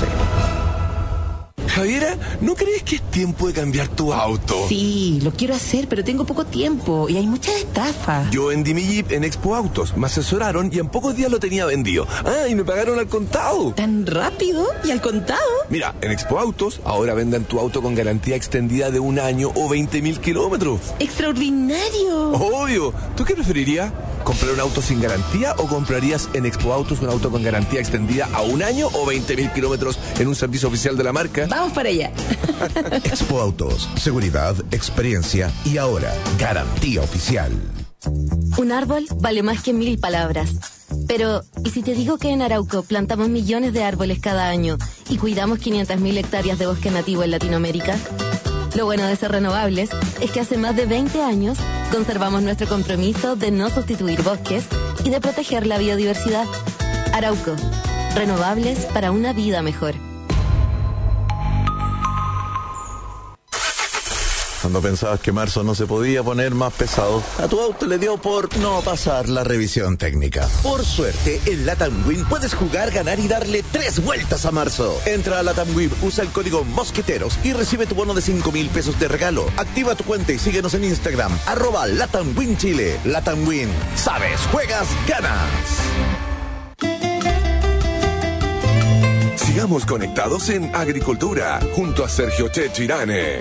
Javiera, ¿no crees que es tiempo de cambiar tu auto? Sí, lo quiero hacer, pero tengo poco tiempo y hay muchas estafas. Yo vendí mi Jeep en Expo Autos, me asesoraron y en pocos días lo tenía vendido. Y me pagaron al contado. ¿Tan rápido? ¿Y al contado? Mira, en Expo Autos ahora venden tu auto con garantía extendida de 1 año o 20.000 kilómetros. ¡Extraordinario! Obvio. ¿Tú qué preferirías? ¿Comprar un auto sin garantía o comprarías en Expo Autos un auto con garantía extendida a 1 año o 20.000 kilómetros en un servicio oficial de la marca? Vamos para allá. Expo Autos, seguridad, experiencia y ahora garantía oficial. Un árbol vale más que 1000 palabras. Pero, ¿y si te digo que en Arauco plantamos millones de árboles cada año y cuidamos 500.000 hectáreas de bosque nativo en Latinoamérica? Lo bueno de ser renovables es que hace más de 20 años conservamos nuestro compromiso de no sustituir bosques y de proteger la biodiversidad. Arauco, renovables para una vida mejor. Cuando pensabas que marzo no se podía poner más pesado, a tu auto le dio por no pasar la revisión técnica. Por suerte, en Latam Win puedes jugar, ganar y darle 3 vueltas a marzo. Entra a Latam Win, usa el código Mosqueteros y recibe tu bono de 5.000 pesos de regalo. Activa tu cuenta y síguenos en Instagram, @Latam Win Chile. Latam Win. Sabes, juegas, ganas. Sigamos conectados en Agricultura, junto a Sergio Chechirane.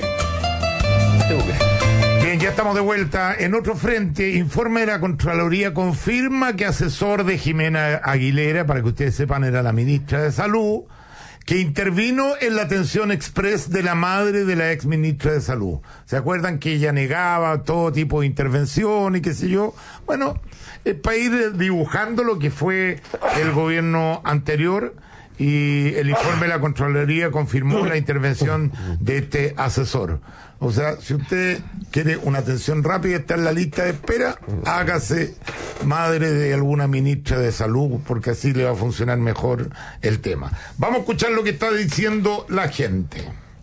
Bien, ya estamos de vuelta. En otro frente, informe de la Contraloría confirma que asesor de Jimena Aguilera, para que ustedes sepan, era la ministra de Salud, que intervino en la atención express de la madre de la ex ministra de Salud. ¿Se acuerdan que ella negaba todo tipo de intervención y qué sé yo? Bueno, para ir dibujando lo que fue el gobierno anterior, y el informe de la Contraloría confirmó la intervención de este asesor. O sea, si usted quiere una atención rápida, está en la lista de espera, hágase madre de alguna ministra de salud, porque así le va a funcionar mejor el tema. Vamos a escuchar lo que está diciendo la gente.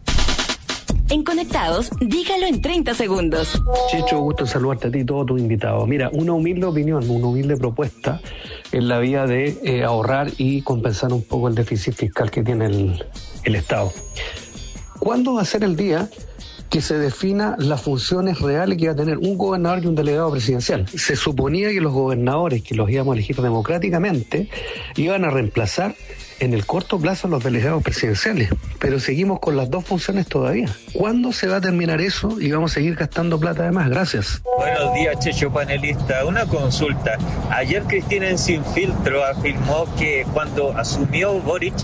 En Conectados, dígalo en 30 segundos. Checho, gusto saludarte a ti y todos tus invitados. Mira, una humilde opinión, una humilde propuesta en la vía de ahorrar y compensar un poco el déficit fiscal que tiene el Estado. ¿Cuándo va a ser el día que se defina las funciones reales que va a tener un gobernador y un delegado presidencial? Se suponía que los gobernadores, que los íbamos a elegir democráticamente, iban a reemplazar en el corto plazo los delegados presidenciales, pero seguimos con las dos funciones todavía. ¿Cuándo se va a terminar eso y vamos a seguir gastando plata además? Gracias. Buenos días, Checho panelista. Una consulta. Ayer Cristina en Sin Filtro afirmó que cuando asumió Boric,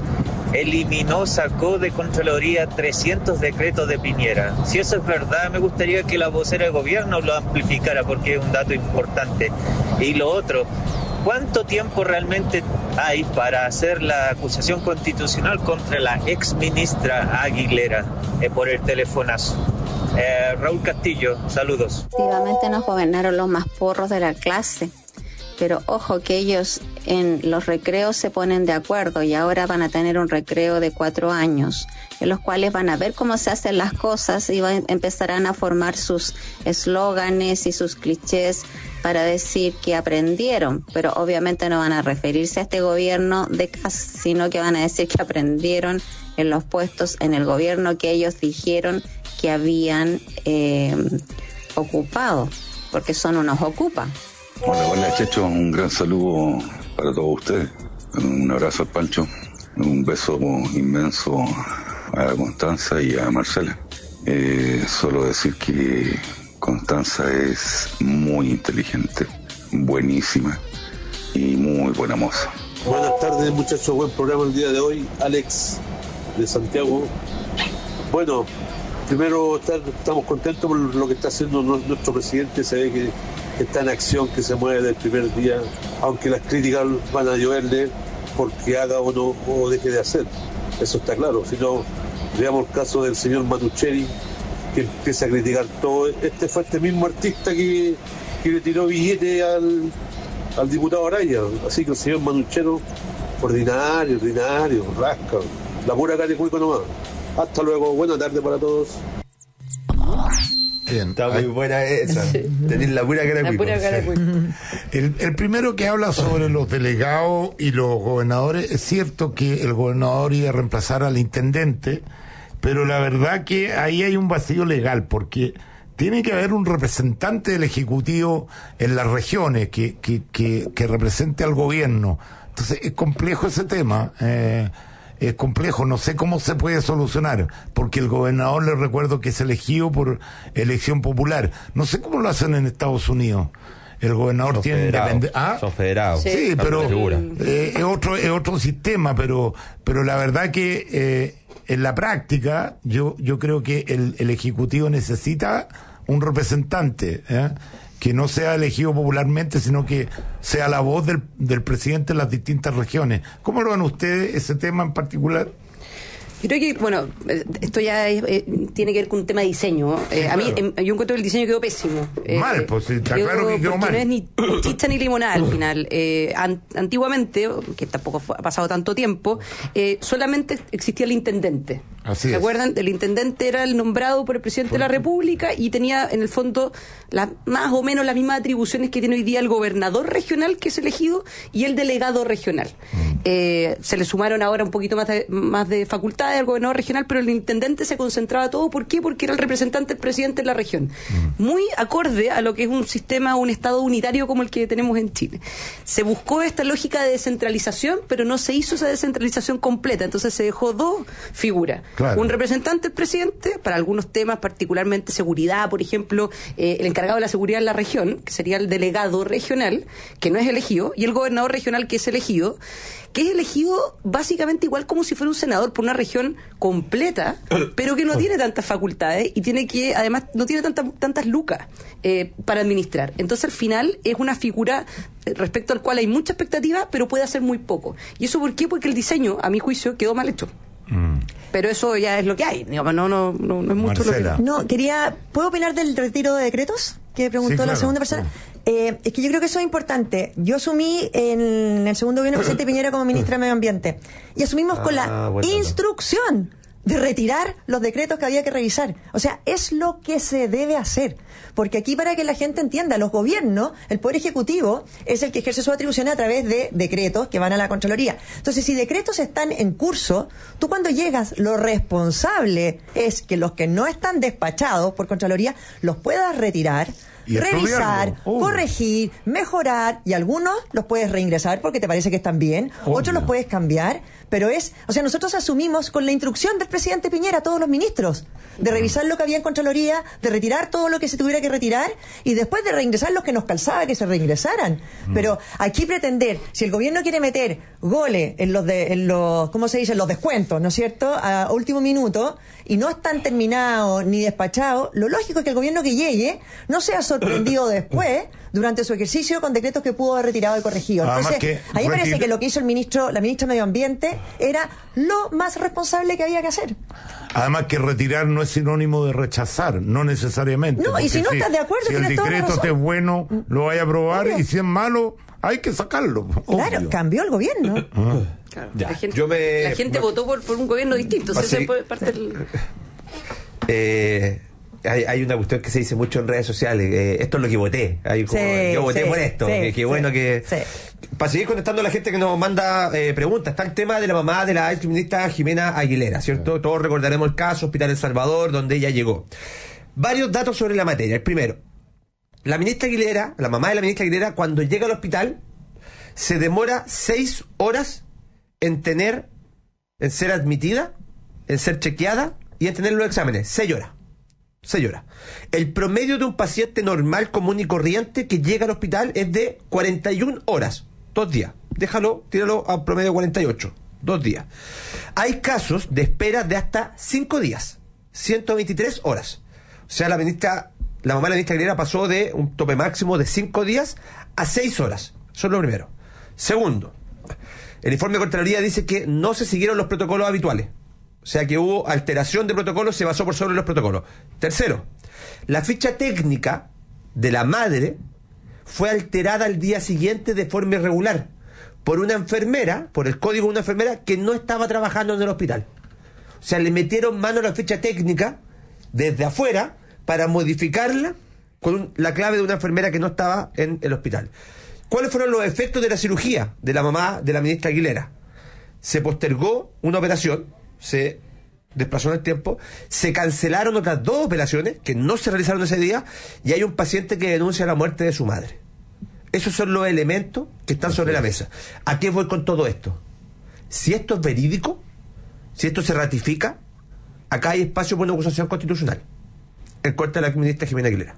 sacó de Contraloría 300 decretos de Piñera. Si eso es verdad, me gustaría que la vocera de gobierno lo amplificara, porque es un dato importante. Y lo otro, ¿cuánto tiempo realmente hay para hacer la acusación constitucional contra la ex ministra Aguilera por el telefonazo? Raúl Castillo, saludos. Efectivamente nos gobernaron los más porros de la clase, pero ojo que ellos en los recreos se ponen de acuerdo y ahora van a tener un recreo de 4 años, en los cuales van a ver cómo se hacen las cosas y empezarán a formar sus eslóganes y sus clichés para decir que aprendieron, pero obviamente no van a referirse a este gobierno de Kast, sino que van a decir que aprendieron en los puestos en el gobierno que ellos dijeron que habían ocupado, porque son unos ocupas. Hola Checho, un gran saludo para todos ustedes, un abrazo al Pancho, un beso inmenso a Constanza y a Marcela. Solo decir que Constanza es muy inteligente, buenísima y muy buena moza. Buenas tardes muchachos, buen programa el día de hoy. Alex de Santiago. Bueno, primero estamos contentos por lo que está haciendo nuestro presidente. Se ve que está en acción, que se mueve desde el primer día, aunque las críticas van a lloverle porque haga o no o deje de hacer, eso está claro. Si no, veamos el caso del señor Manucheri, que empieza a criticar todo. Fue este mismo artista que le tiró billete al diputado Araya, así que el señor Manuchero, ordinario, rasca, la pura caricuico nomás. Hasta luego, buena tarde para todos. Bien. Está muy buena esa. Sí. Tenés la pura cara de el primero que habla sobre los delegados y los gobernadores, es cierto que el gobernador iba a reemplazar al intendente, pero la verdad que ahí hay un vacío legal, porque tiene que haber un representante del Ejecutivo en las regiones que represente al gobierno. Entonces es complejo ese tema. Es complejo, no sé cómo se puede solucionar, porque el gobernador, les recuerdo que es elegido por elección popular. No sé cómo lo hacen en Estados Unidos. El gobernador tiene independencia. Son federados. Sí, pero es otro sistema, pero la verdad que en la práctica yo creo que el Ejecutivo necesita un representante, que no sea elegido popularmente, sino que sea la voz del presidente en las distintas regiones. ¿Cómo lo ven ustedes ese tema en particular? Yo creo que, bueno, esto ya tiene que ver con un tema de diseño. A mí, yo encuentro que el diseño quedó pésimo. Mal, pues está claro que quedó mal. No es ni chicha ni limonada al final. Antiguamente, que tampoco ha pasado tanto tiempo, solamente existía el intendente. Así ¿Se acuerdan? El intendente era el nombrado por el presidente de la República y tenía, en el fondo, más o menos las mismas atribuciones que tiene hoy día el gobernador regional, que es elegido, y el delegado regional. Se le sumaron ahora un poquito más de facultades al gobernador regional, pero el intendente se concentraba todo. ¿Por qué? Porque era el representante del presidente de la región. Muy acorde a lo que es un sistema, un estado unitario como el que tenemos en Chile. Se buscó esta lógica de descentralización, pero no se hizo esa descentralización completa. Entonces se dejó dos figuras. Claro. Un representante del presidente para algunos temas, particularmente seguridad, por ejemplo, el encargado de la seguridad en la región, que sería el delegado regional, que no es elegido, y el gobernador regional, que es elegido básicamente igual como si fuera un senador por una región completa, pero que no tiene tantas facultades y tiene que, además, no tiene tantas lucas para administrar. Entonces, al final, es una figura respecto al cual hay mucha expectativa, pero puede hacer muy poco. ¿Y eso por qué? Porque el diseño, a mi juicio, quedó mal hecho. Pero eso ya es lo que hay, digamos, no es mucho Marcela. lo que... ¿Puedo opinar del retiro de decretos? Que preguntó Sí, claro. la segunda persona. Es que yo creo que eso es importante. Yo asumí en el segundo gobierno del presidente Piñera como ministra de Medio Ambiente. Y asumimos con la instrucción de retirar los decretos que había que revisar. O sea, es lo que se debe hacer. Porque aquí, para que la gente entienda, los gobiernos, el Poder Ejecutivo es el que ejerce sus atribuciones a través de decretos que van a la Contraloría. Entonces, si decretos están en curso, tú cuando llegas, lo responsable es que los que no están despachados por Contraloría los puedas retirar, Y revisar, estudiarlo. corregir, mejorar, y algunos los puedes reingresar porque te parece que están bien, otros los puedes cambiar, pero nosotros asumimos con la instrucción del presidente Piñera a todos los ministros de revisar lo que había en Contraloría, de retirar todo lo que se tuviera que retirar y después de reingresar los que nos calzaba que se reingresaran. Pero aquí pretender, si el gobierno quiere meter goles en los ¿cómo se dice? En los descuentos, ¿no es cierto? A último minuto y no están terminados ni despachados, lo lógico es que el gobierno que llegue no sea sorprendido después, durante su ejercicio, con decretos que pudo haber retirado y corregido. Entonces, a mí me parece que lo que hizo la ministra de Medio Ambiente era lo más responsable que había que hacer. Además que retirar no es sinónimo de rechazar, no necesariamente. No, y si no estás de acuerdo, si el tienes toda la decreto razón. es bueno, lo vaya a aprobar, Obvio. y si es malo, hay que sacarlo. Claro, obvio. cambió el gobierno. Claro, Ya, la gente, yo me- la gente votó por un gobierno distinto. Va a Esa seguir- fue parte del... Hay una cuestión que se dice mucho en redes sociales, esto es lo que voté. Yo voté por esto, qué bueno que... Para seguir contestando a la gente que nos manda preguntas, está el tema de la mamá de la exministra Jimena Aguilera, ¿cierto? Todos recordaremos el caso, Hospital El Salvador, donde ella llegó. Varios datos sobre la materia. El primero, la ministra Aguilera, la mamá de la ministra Aguilera, cuando llega al hospital, se demora 6 horas en ser admitida, en ser chequeada y en tener los exámenes. 6 horas. 6 horas. El promedio de un paciente normal, común y corriente que llega al hospital es de 41 horas. 2 días. Tíralo a un promedio de 48. 2 días. Hay casos de espera de hasta 5 días. 123 horas. O sea, la mamá de la ministra Aguilera pasó de un tope máximo de 5 días a 6 horas. Eso es lo primero. Segundo, el informe de Contraloría dice que no se siguieron los protocolos habituales. O sea que hubo alteración de protocolos, se basó por sobre los protocolos. Tercero, la ficha técnica de la madre fue alterada al día siguiente de forma irregular por una enfermera, por el código de una enfermera que no estaba trabajando en el hospital. O sea, le metieron mano a la ficha técnica desde afuera para modificarla con la clave de una enfermera que no estaba en el hospital. ¿Cuáles fueron los efectos de la cirugía de la mamá de la ministra Aguilera? Se postergó una operación, se desplazó en el tiempo, se cancelaron otras 2 operaciones que no se realizaron ese día y hay un paciente que denuncia la muerte de su madre. Esos son los elementos que están sobre la mesa. ¿A qué voy con todo esto? Si esto es verídico, si esto se ratifica, acá hay espacio para una acusación constitucional en contra de la ministra Jimena Aguilera.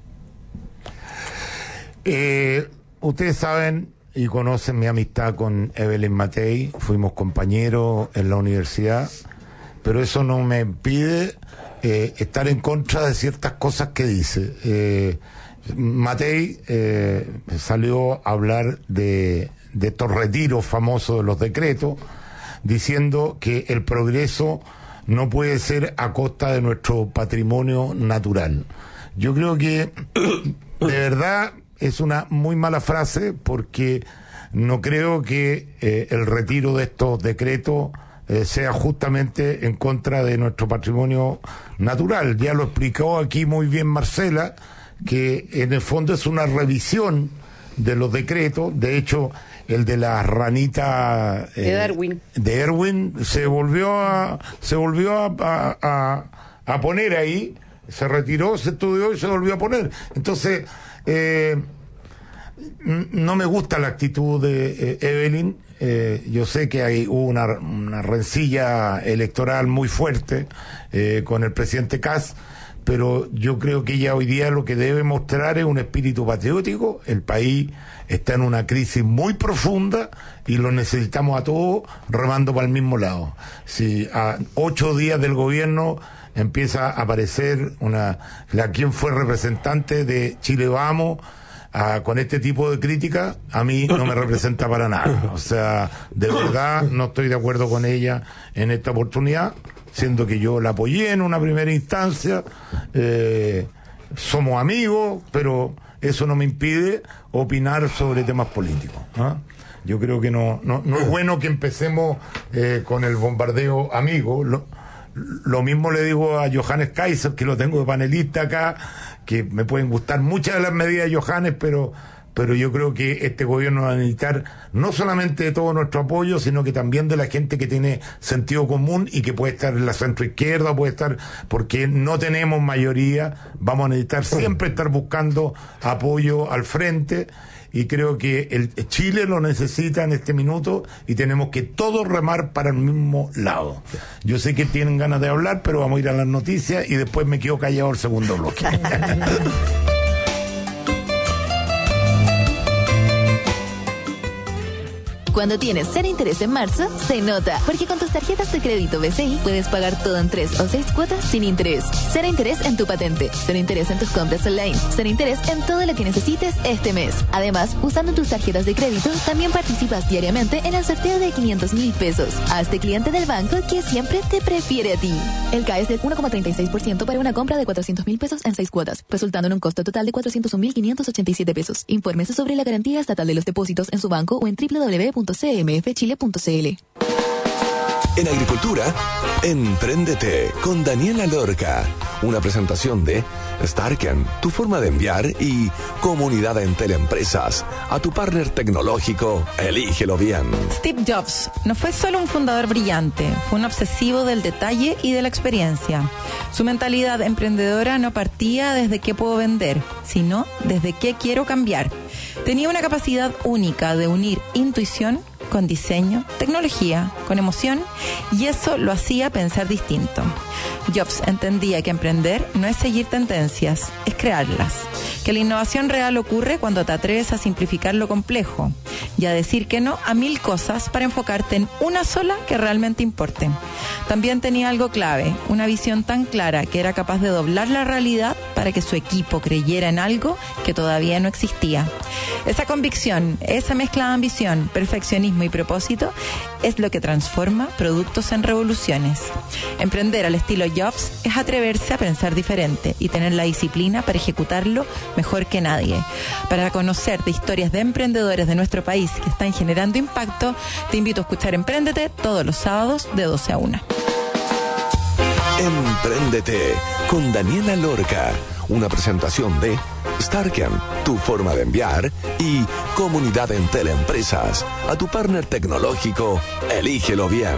Ustedes saben y conocen mi amistad con Evelyn Matei, fuimos compañeros en la universidad, pero eso no me impide estar en contra de ciertas cosas que dice. Matei salió a hablar de estos retiros famosos de los decretos, diciendo que el progreso no puede ser a costa de nuestro patrimonio natural. Yo creo que de verdad es una muy mala frase, porque no creo que el retiro de estos decretos sea justamente en contra de nuestro patrimonio natural. Ya lo explicó aquí muy bien Marcela, que en el fondo es una revisión de los decretos. De hecho, el de la ranita de Darwin se volvió a poner ahí, se retiró, se estudió y se volvió a poner. Entonces, no me gusta la actitud de Evelyn. Yo sé que hubo una rencilla electoral muy fuerte con el presidente Kast, pero yo creo que ella hoy día lo que debe mostrar es un espíritu patriótico. El país está en una crisis muy profunda y lo necesitamos a todos remando para el mismo lado. Si a 8 días del gobierno empieza a aparecer quien fue representante de Chile Vamos, con este tipo de crítica, a mí no me representa para nada. O sea, de verdad no estoy de acuerdo con ella en esta oportunidad, siendo que yo la apoyé en una primera instancia. Somos amigos, pero eso no me impide opinar sobre temas políticos, ¿no? Yo creo que no es bueno que empecemos con el bombardeo amigo. Lo mismo le digo a Johannes Kaiser, que lo tengo de panelista acá, que me pueden gustar muchas de las medidas de Johannes, pero yo creo que este gobierno va a necesitar no solamente de todo nuestro apoyo, sino que también de la gente que tiene sentido común y que puede estar en la centroizquierda, puede estar, porque no tenemos mayoría, vamos a necesitar siempre estar buscando apoyo al frente. Y creo que Chile lo necesita en este minuto y tenemos que todos remar para el mismo lado. Yo sé que tienen ganas de hablar, pero vamos a ir a las noticias y después me quedo callado el segundo bloque. Cuando tienes cero interés en marzo, se nota, porque con tus tarjetas de crédito BCI puedes pagar todo en 3 o 6 cuotas sin interés. Cero interés en tu patente, cero interés en tus compras online, cero interés en todo lo que necesites este mes. Además, usando tus tarjetas de crédito, también participas diariamente en el sorteo de 500,000 pesos. Hazte cliente del banco que siempre te prefiere a ti. El CAE es del 1,36% para una compra de 400,000 pesos en 6 cuotas, resultando en un costo total de 401,587 pesos. Infórmese sobre la garantía estatal de los depósitos en su banco o en www.cmfchile.cl. En Agricultura, Empréndete con Daniela Lorca. Una presentación de Starken, tu forma de enviar, y Comunidad Entel Empresas. A tu partner tecnológico, elígelo bien. Steve Jobs no fue solo un fundador brillante, fue un obsesivo del detalle y de la experiencia. Su mentalidad emprendedora no partía desde qué puedo vender, sino desde qué quiero cambiar. Tenía una capacidad única de unir intuición con diseño, tecnología, con emoción, y eso lo hacía pensar distinto. Jobs entendía que emprender no es seguir tendencias, es crearlas. Que la innovación real ocurre cuando te atreves a simplificar lo complejo y a decir que no a 1000 cosas para enfocarte en una sola que realmente importe. También tenía algo clave, una visión tan clara que era capaz de doblar la realidad para que su equipo creyera en algo que todavía no existía. Esa convicción, esa mezcla de ambición, perfeccionismo y propósito es lo que transforma productos en revoluciones. Emprender al estilo Jobs es atreverse a pensar diferente y tener la disciplina para ejecutarlo mejor que nadie. Para conocer de historias de emprendedores de nuestro país que están generando impacto, te invito a escuchar Empréndete todos los sábados de 12 a 1. Empréndete con Daniela Lorca. Una presentación de Starken, tu forma de enviar, y Comunidad Entel Empresas. A tu partner tecnológico, elígelo bien.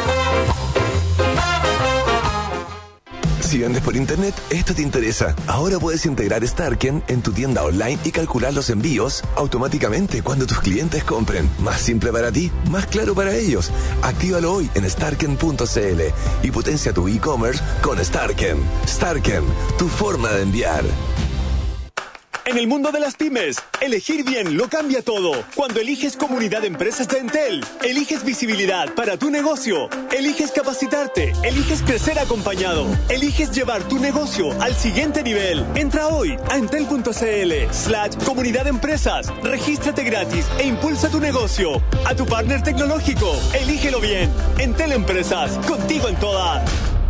Si vendes por internet, esto te interesa. Ahora puedes integrar Starken en tu tienda online y calcular los envíos automáticamente cuando tus clientes compren. Más simple para ti, más claro para ellos. Actívalo hoy en starken.cl y potencia tu e-commerce con Starken. Starken, tu forma de enviar. En el mundo de las pymes, elegir bien lo cambia todo. Cuando eliges Comunidad de Empresas de Entel, eliges visibilidad para tu negocio, eliges capacitarte, eliges crecer acompañado, eliges llevar tu negocio al siguiente nivel. Entra hoy a entel.cl/Comunidad de Empresas, regístrate gratis e impulsa tu negocio. A tu partner tecnológico, elígelo bien. Entel Empresas, contigo en todas.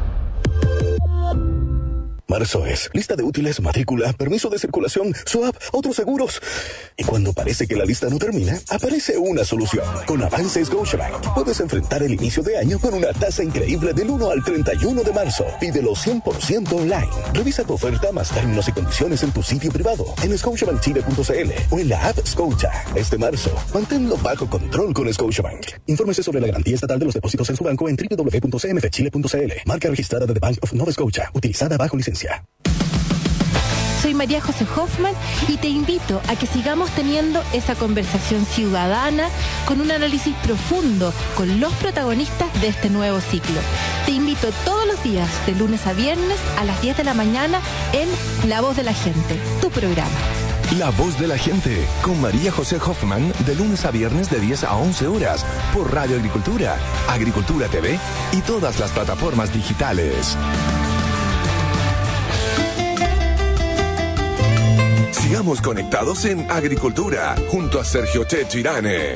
Marzo es lista de útiles, matrícula, permiso de circulación, SOAP, otros seguros. Y cuando parece que la lista no termina, aparece una solución. Con Avance Scotiabank puedes enfrentar el inicio de año con una tasa increíble del 1 al 31 de marzo. Pídelo 100% online. Revisa tu oferta más términos y condiciones en tu sitio privado, en scotiabankchile.cl o en la app Scotia. Este marzo, manténlo bajo control con Scotiabank. Infórmese sobre la garantía estatal de los depósitos en su banco en www.cmfchile.cl. Marca registrada de The Bank of Nova Scotia, utilizada bajo licencia. Soy María José Hoffman y te invito a que sigamos teniendo esa conversación ciudadana con un análisis profundo con los protagonistas de este nuevo ciclo. Te invito todos los días, de lunes a viernes, a las 10 de la mañana en La Voz de la Gente, tu programa. La Voz de la Gente, con María José Hoffman, de lunes a viernes de 10 a 11 horas, por Radio Agricultura, Agricultura TV y todas las plataformas digitales. Sigamos conectados en Agricultura, junto a Sergio Checho Irane.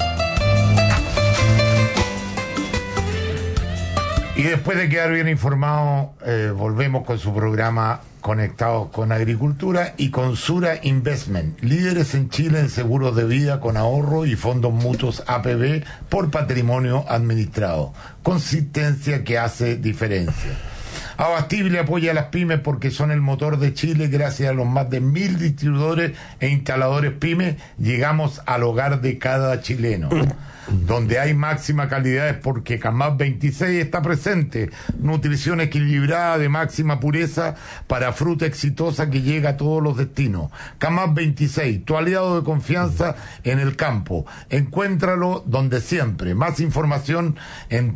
Y después de quedar bien informado, volvemos con su programa Conectados con Agricultura y con Sura Investment, líderes en Chile en seguros de vida con ahorro y fondos mutuos APB por patrimonio administrado. Consistencia que hace diferencia. Abastible apoya a las pymes porque son el motor de Chile. Gracias a los más de 1.000 distribuidores e instaladores pymes, llegamos al hogar de cada chileno. Donde hay máxima calidad es porque Camad 26 está presente. Nutrición equilibrada de máxima pureza para fruta exitosa que llega a todos los destinos. Camad 26, tu aliado de confianza en el campo. Encuéntralo donde siempre. Más información en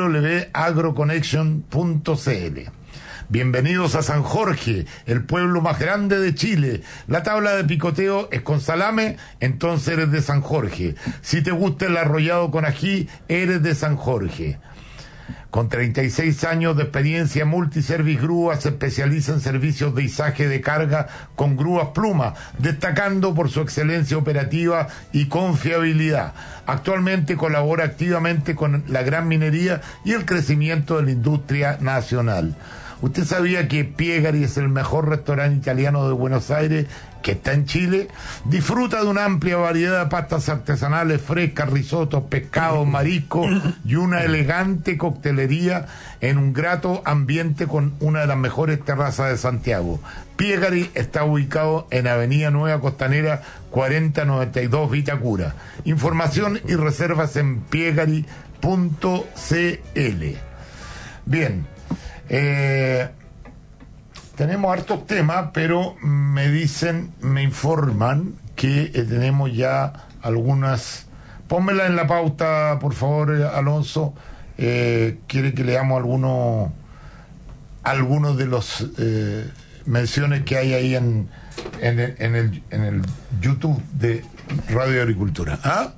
www.agroconnection.cl. Bienvenidos a San Jorge, el pueblo más grande de Chile. La tabla de picoteo es con salame, entonces eres de San Jorge. Si te gusta el arrollado con ají, eres de San Jorge. Con 36 años de experiencia, Multiservice Grúas se especializa en servicios de izaje de carga con grúas Pluma, destacando por su excelencia operativa y confiabilidad. Actualmente colabora activamente con la gran minería y el crecimiento de la industria nacional. ¿Usted sabía que Piegari es el mejor restaurante italiano de Buenos Aires que está en Chile? Disfruta de una amplia variedad de pastas artesanales frescas, risotos, pescados, mariscos y una elegante coctelería en un grato ambiente con una de las mejores terrazas de Santiago. Piegari está ubicado en Avenida Nueva Costanera 4092 Vitacura. Información y reservas en piegari.cl. Bien. Tenemos hartos temas, pero me informan que tenemos ya algunas. Pónmela en la pauta, por favor, Alonso. Quiere que leamos algunos de los menciones que hay ahí en el YouTube de Radio Agricultura. ¿Ah?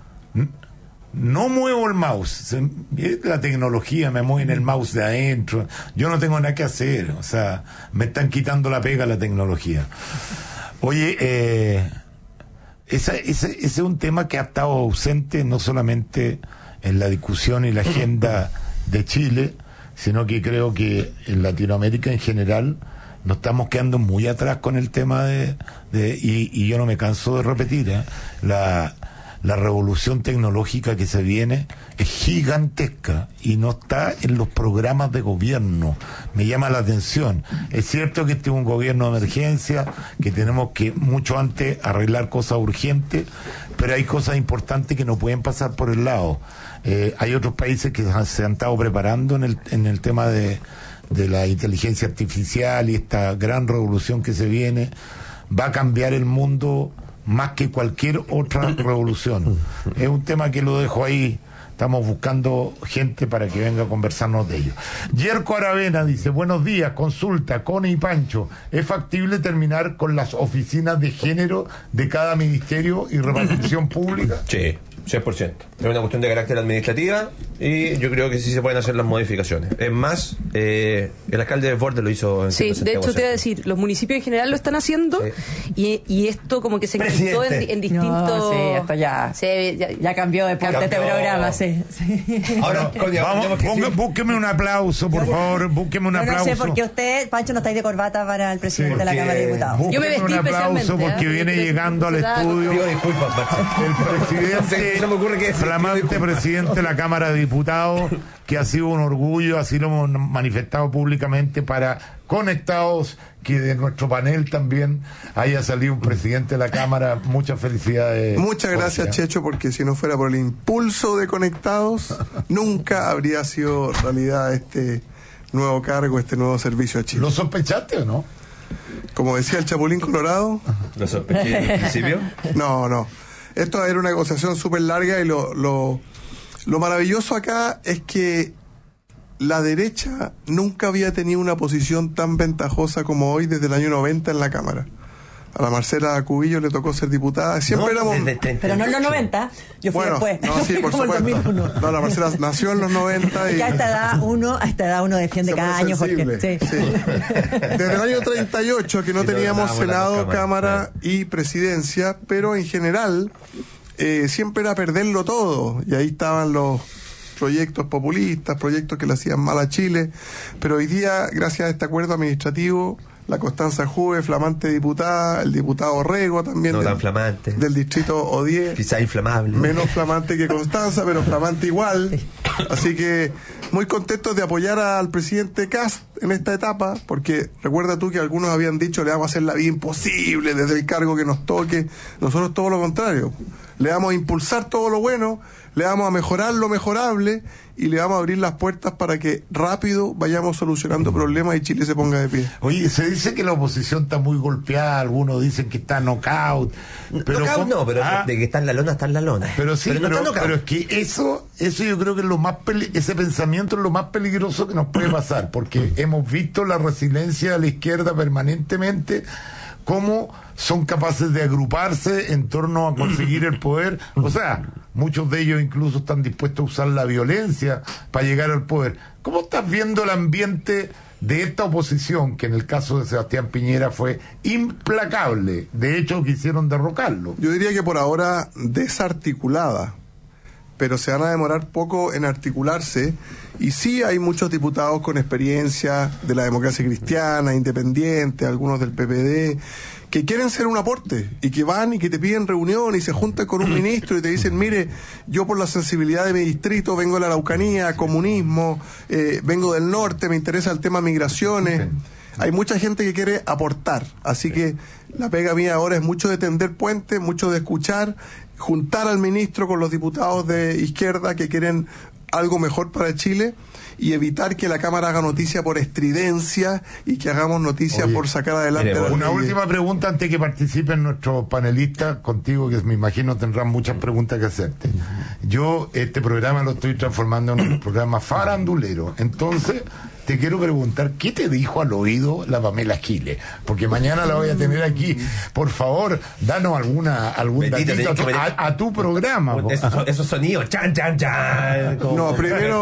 No muevo el mouse, la tecnología me mueve en el mouse de adentro, yo no tengo nada que hacer, o sea, me están quitando la pega la tecnología. Oye, ese es un tema que ha estado ausente no solamente en la discusión y la agenda de Chile, sino que creo que en Latinoamérica en general nos estamos quedando muy atrás con el tema y yo no me canso de repetir, la revolución tecnológica que se viene es gigantesca y no está en los programas de gobierno. Me llama la atención. Es cierto que este es un gobierno de emergencia, que tenemos que mucho antes arreglar cosas urgentes, pero hay cosas importantes que no pueden pasar por el lado. Hay otros países que se han estado preparando en el tema de la inteligencia artificial y esta gran revolución que se viene. Va a cambiar el mundo más que cualquier otra revolución. Es un tema que lo dejo ahí. Estamos buscando gente para que venga a conversarnos de ello. Yerko Aravena dice: buenos días, consulta, Cone y Pancho, ¿es factible terminar con las oficinas de género de cada ministerio y repartición pública? Sí, 100%. Es una cuestión de carácter administrativa y yo creo que sí se pueden hacer las modificaciones. Es más, el alcalde de Borde lo hizo en sí, de hecho te iba a decir, los municipios en general lo están haciendo, sí. y esto como que se quitó en distintos... No, sí, esto ya cambió de este programa, sí. Ahora, búsqueme un aplauso, por favor, búsqueme un aplauso. No sé por qué usted, Pancho, no está ahí de corbata para el presidente de la Cámara de Diputados. Yo me vestí un aplauso porque viene llegando al estudio el presidente, no me ocurre que flamante presidente de la Cámara de Diputados, que ha sido un orgullo, así lo hemos manifestado públicamente para Conectados, que de nuestro panel también haya salido un presidente de la Cámara. Muchas felicidades. Muchas gracias, Checho, porque si no fuera por el impulso de Conectados, nunca habría sido realidad este nuevo cargo, este nuevo servicio a Chile. ¿Lo sospechaste o no? Como decía el Chapulín Colorado. ¿Lo sospeché en el principio? No. Esto era una negociación súper larga y lo maravilloso acá es que la derecha nunca había tenido una posición tan ventajosa como hoy desde el año 90 en la Cámara. A la Marcela Cubillo le tocó ser diputada. Siempre éramos... Pero no en los 90, yo fui después. No, sí, por supuesto. No, la Marcela nació en los 90 y... Que a esta edad uno defiende cada año. Porque, sí. Desde el año 38 que no teníamos Senado, Cámara y Presidencia, pero en general siempre era perderlo todo. Y ahí estaban los proyectos populistas, proyectos que le hacían mal a Chile. Pero hoy día, gracias a este acuerdo administrativo, la Constanza Juve, flamante diputada, el diputado Rego también. No tan flamante. Del distrito O10. Quizá inflamable. Menos flamante que Constanza, pero flamante igual. Así que muy contentos de apoyar al presidente Kast en esta etapa, porque recuerda tú que algunos habían dicho le vamos a hacer la vida imposible desde el cargo que nos toque. Nosotros todo lo contrario. Le vamos a impulsar todo lo bueno, le vamos a mejorar lo mejorable y le vamos a abrir las puertas para que rápido vayamos solucionando problemas y Chile se ponga de pie. Oye, se dice que la oposición está muy golpeada, algunos dicen que está knockout. Pero knockout pero de que está en la lona, está en la lona. Pero sí, pero es que eso yo creo que es lo más ese pensamiento es lo más peligroso que nos puede pasar, porque hemos visto la resiliencia de la izquierda permanentemente, cómo son capaces de agruparse en torno a conseguir el poder. O sea, muchos de ellos incluso están dispuestos a usar la violencia para llegar al poder. ¿Cómo estás viendo el ambiente de esta oposición, que en el caso de Sebastián Piñera fue implacable? De hecho, quisieron derrocarlo. Yo diría que por ahora desarticulada, pero se van a demorar poco en articularse. Y sí hay muchos diputados con experiencia de la democracia cristiana, independiente, algunos del PPD, que quieren ser un aporte y que van y que te piden reunión y se juntan con un ministro y te dicen, mire, yo por la sensibilidad de mi distrito vengo de la Araucanía, comunismo, vengo del norte, me interesa el tema migraciones. Hay mucha gente que quiere aportar, así que la pega mía ahora es mucho de tender puentes, mucho de escuchar, juntar al ministro con los diputados de izquierda que quieren algo mejor para Chile y evitar que la Cámara haga noticia por estridencia y que hagamos noticia por sacar adelante la una ley. Última pregunta antes que participen nuestros panelistas contigo, que me imagino tendrán muchas preguntas que hacerte. Yo este programa lo estoy transformando en un programa farandulero, entonces te quiero preguntar, ¿qué te dijo al oído la Pamela Giles? Porque mañana la voy a tener aquí. Por favor, danos algún datito a tu programa. Esos sonidos, chan, chan, chan. No,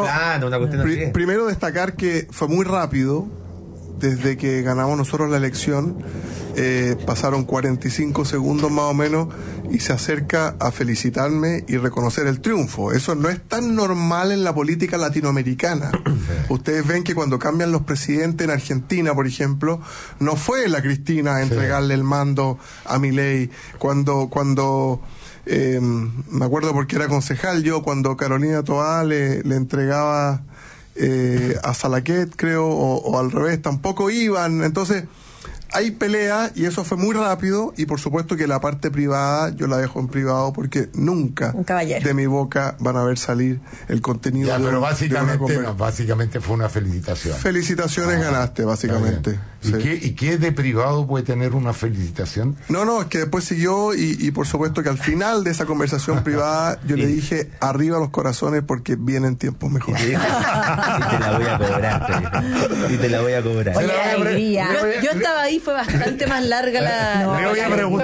primero destacar que fue muy rápido. Desde que ganamos nosotros la elección, pasaron 45 segundos más o menos y se acerca a felicitarme y reconocer el triunfo. Eso no es tan normal en la política latinoamericana. Ustedes ven que cuando cambian los presidentes en Argentina, por ejemplo, no fue la Cristina a entregarle el mando a Milei. Cuando me acuerdo porque era concejal yo, cuando Carolina Toá le entregaba a Salaquet, creo, o al revés, tampoco iban. Entonces hay pelea y eso fue muy rápido, y por supuesto que la parte privada yo la dejo en privado porque nunca de mi boca van a ver salir el contenido. Ya, pero básicamente fue una felicitación. Felicitaciones, ganaste, básicamente. ¿Y, sí. ¿Y qué de privado puede tener una felicitación? No, es que después siguió y por supuesto que al final de esa conversación privada yo le dije, arriba los corazones porque vienen tiempos mejores. Y te la voy a cobrar. Y te la voy a cobrar. Oye, alegría. Yo estaba ahí, fue bastante más larga la... Le voy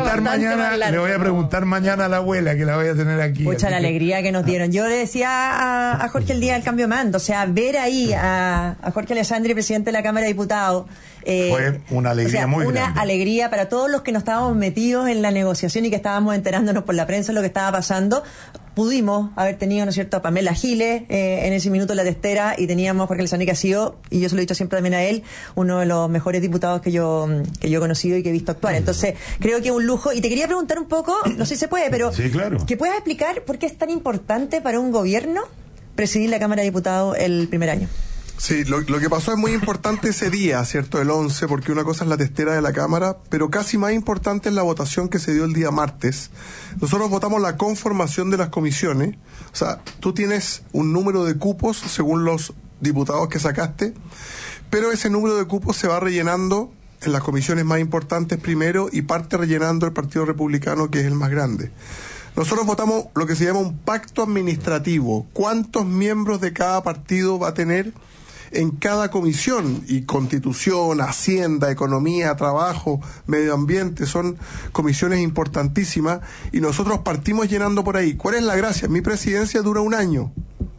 a preguntar mañana a la abuela, que la voy a tener aquí. Mucha la alegría que nos dieron. Yo le decía a Jorge el día del cambio de mando, o sea, ver ahí a Jorge Alessandri, presidente de la Cámara de Diputados, fue una alegría muy grande. Una alegría para todos los que nos estábamos metidos en la negociación y que estábamos enterándonos por la prensa de lo que estaba pasando. Pudimos haber tenido, ¿no es cierto?, a Pamela Giles en ese minuto en la testera, y teníamos a Jorge Alessandri, que ha sido, y yo se lo he dicho siempre también a él, uno de los mejores diputados que yo he conocido y que he visto actuar. Entonces, creo que es un lujo. Y te quería preguntar un poco, no sé si se puede, pero sí, claro, que puedas explicar por qué es tan importante para un gobierno presidir la Cámara de Diputados el primer año. Sí, lo que pasó es muy importante ese día, ¿cierto? El 11, porque una cosa es la testera de la Cámara, pero casi más importante es la votación que se dio el día martes. Nosotros votamos la conformación de las comisiones. O sea, tú tienes un número de cupos según los diputados que sacaste, pero ese número de cupos se va rellenando en las comisiones más importantes primero y parte rellenando el Partido Republicano, que es el más grande. Nosotros votamos lo que se llama un pacto administrativo. ¿Cuántos miembros de cada partido va a tener en cada comisión? Y Constitución, Hacienda, Economía, Trabajo, Medio Ambiente, son comisiones importantísimas y nosotros partimos llenando por ahí. ¿Cuál es la gracia? Mi presidencia dura 1 año.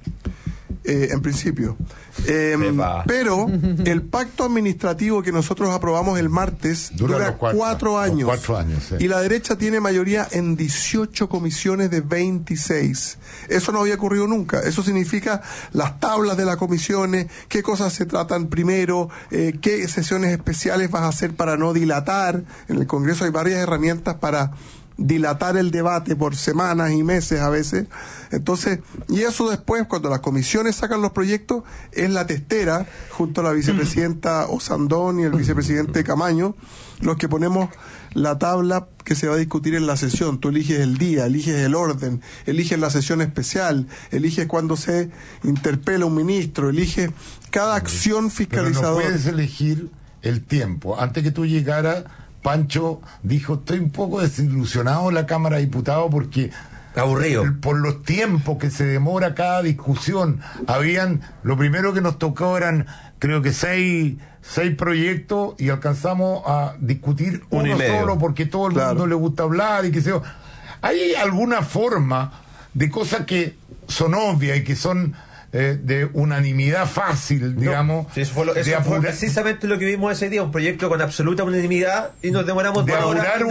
En principio. Pero el pacto administrativo que nosotros aprobamos el martes dura 4 años. 4 años, sí. Y la derecha tiene mayoría en 18 comisiones de 26. Eso no había ocurrido nunca. Eso significa las tablas de las comisiones, qué cosas se tratan primero, qué sesiones especiales vas a hacer para no dilatar. En el Congreso hay varias herramientas para dilatar el debate por semanas y meses a veces. Entonces, y eso después, cuando las comisiones sacan los proyectos, es la testera, junto a la vicepresidenta Osandón y el vicepresidente Camaño, los que ponemos la tabla que se va a discutir en la sesión. Tú eliges el día, eliges el orden, eliges la sesión especial, eliges cuando se interpela un ministro, eliges cada acción fiscalizadora. Pero no puedes elegir el tiempo. Antes que tú llegaras, Pancho dijo: estoy un poco desilusionado en la Cámara de Diputados porque aburrido por los tiempos que se demora cada discusión. Lo primero que nos tocó eran, creo que 6 proyectos y alcanzamos a discutir uno solo porque todo el mundo le gusta hablar y qué sé yo. ¿Hay alguna forma de cosas que son obvias y que son de unanimidad fácil, digamos? Sí, eso fue precisamente lo que vimos ese día, un proyecto con absoluta unanimidad, y nos demoramos de apurar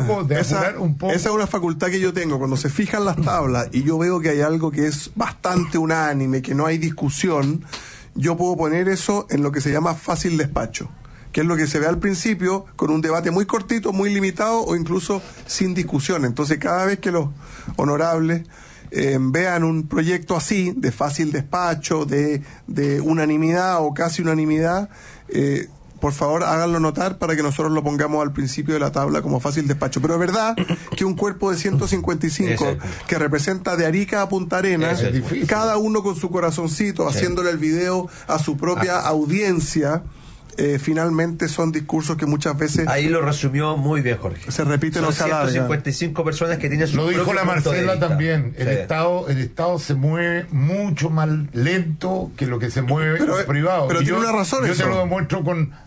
un poco. Esa es una facultad que yo tengo. Cuando se fijan las tablas y yo veo que hay algo que es bastante unánime, que no hay discusión, yo puedo poner eso en lo que se llama fácil despacho, que es lo que se ve al principio, con un debate muy cortito, muy limitado o incluso sin discusión. Entonces, cada vez que los honorables vean un proyecto así, de fácil despacho, de unanimidad o casi unanimidad, por favor háganlo notar para que nosotros lo pongamos al principio de la tabla como fácil despacho. Pero es verdad que un cuerpo de 155 que representa de Arica a Punta Arenas, cada uno con su corazoncito, haciéndole el video a su propia audiencia, finalmente son discursos que muchas veces... Ahí lo resumió muy bien Jorge. Se repiten los 155 personas que tienen su... Lo dijo la Marcela también. El Estado se mueve mucho más lento que lo que se mueve el privado. Pero tiene una razón eso. Yo te lo demuestro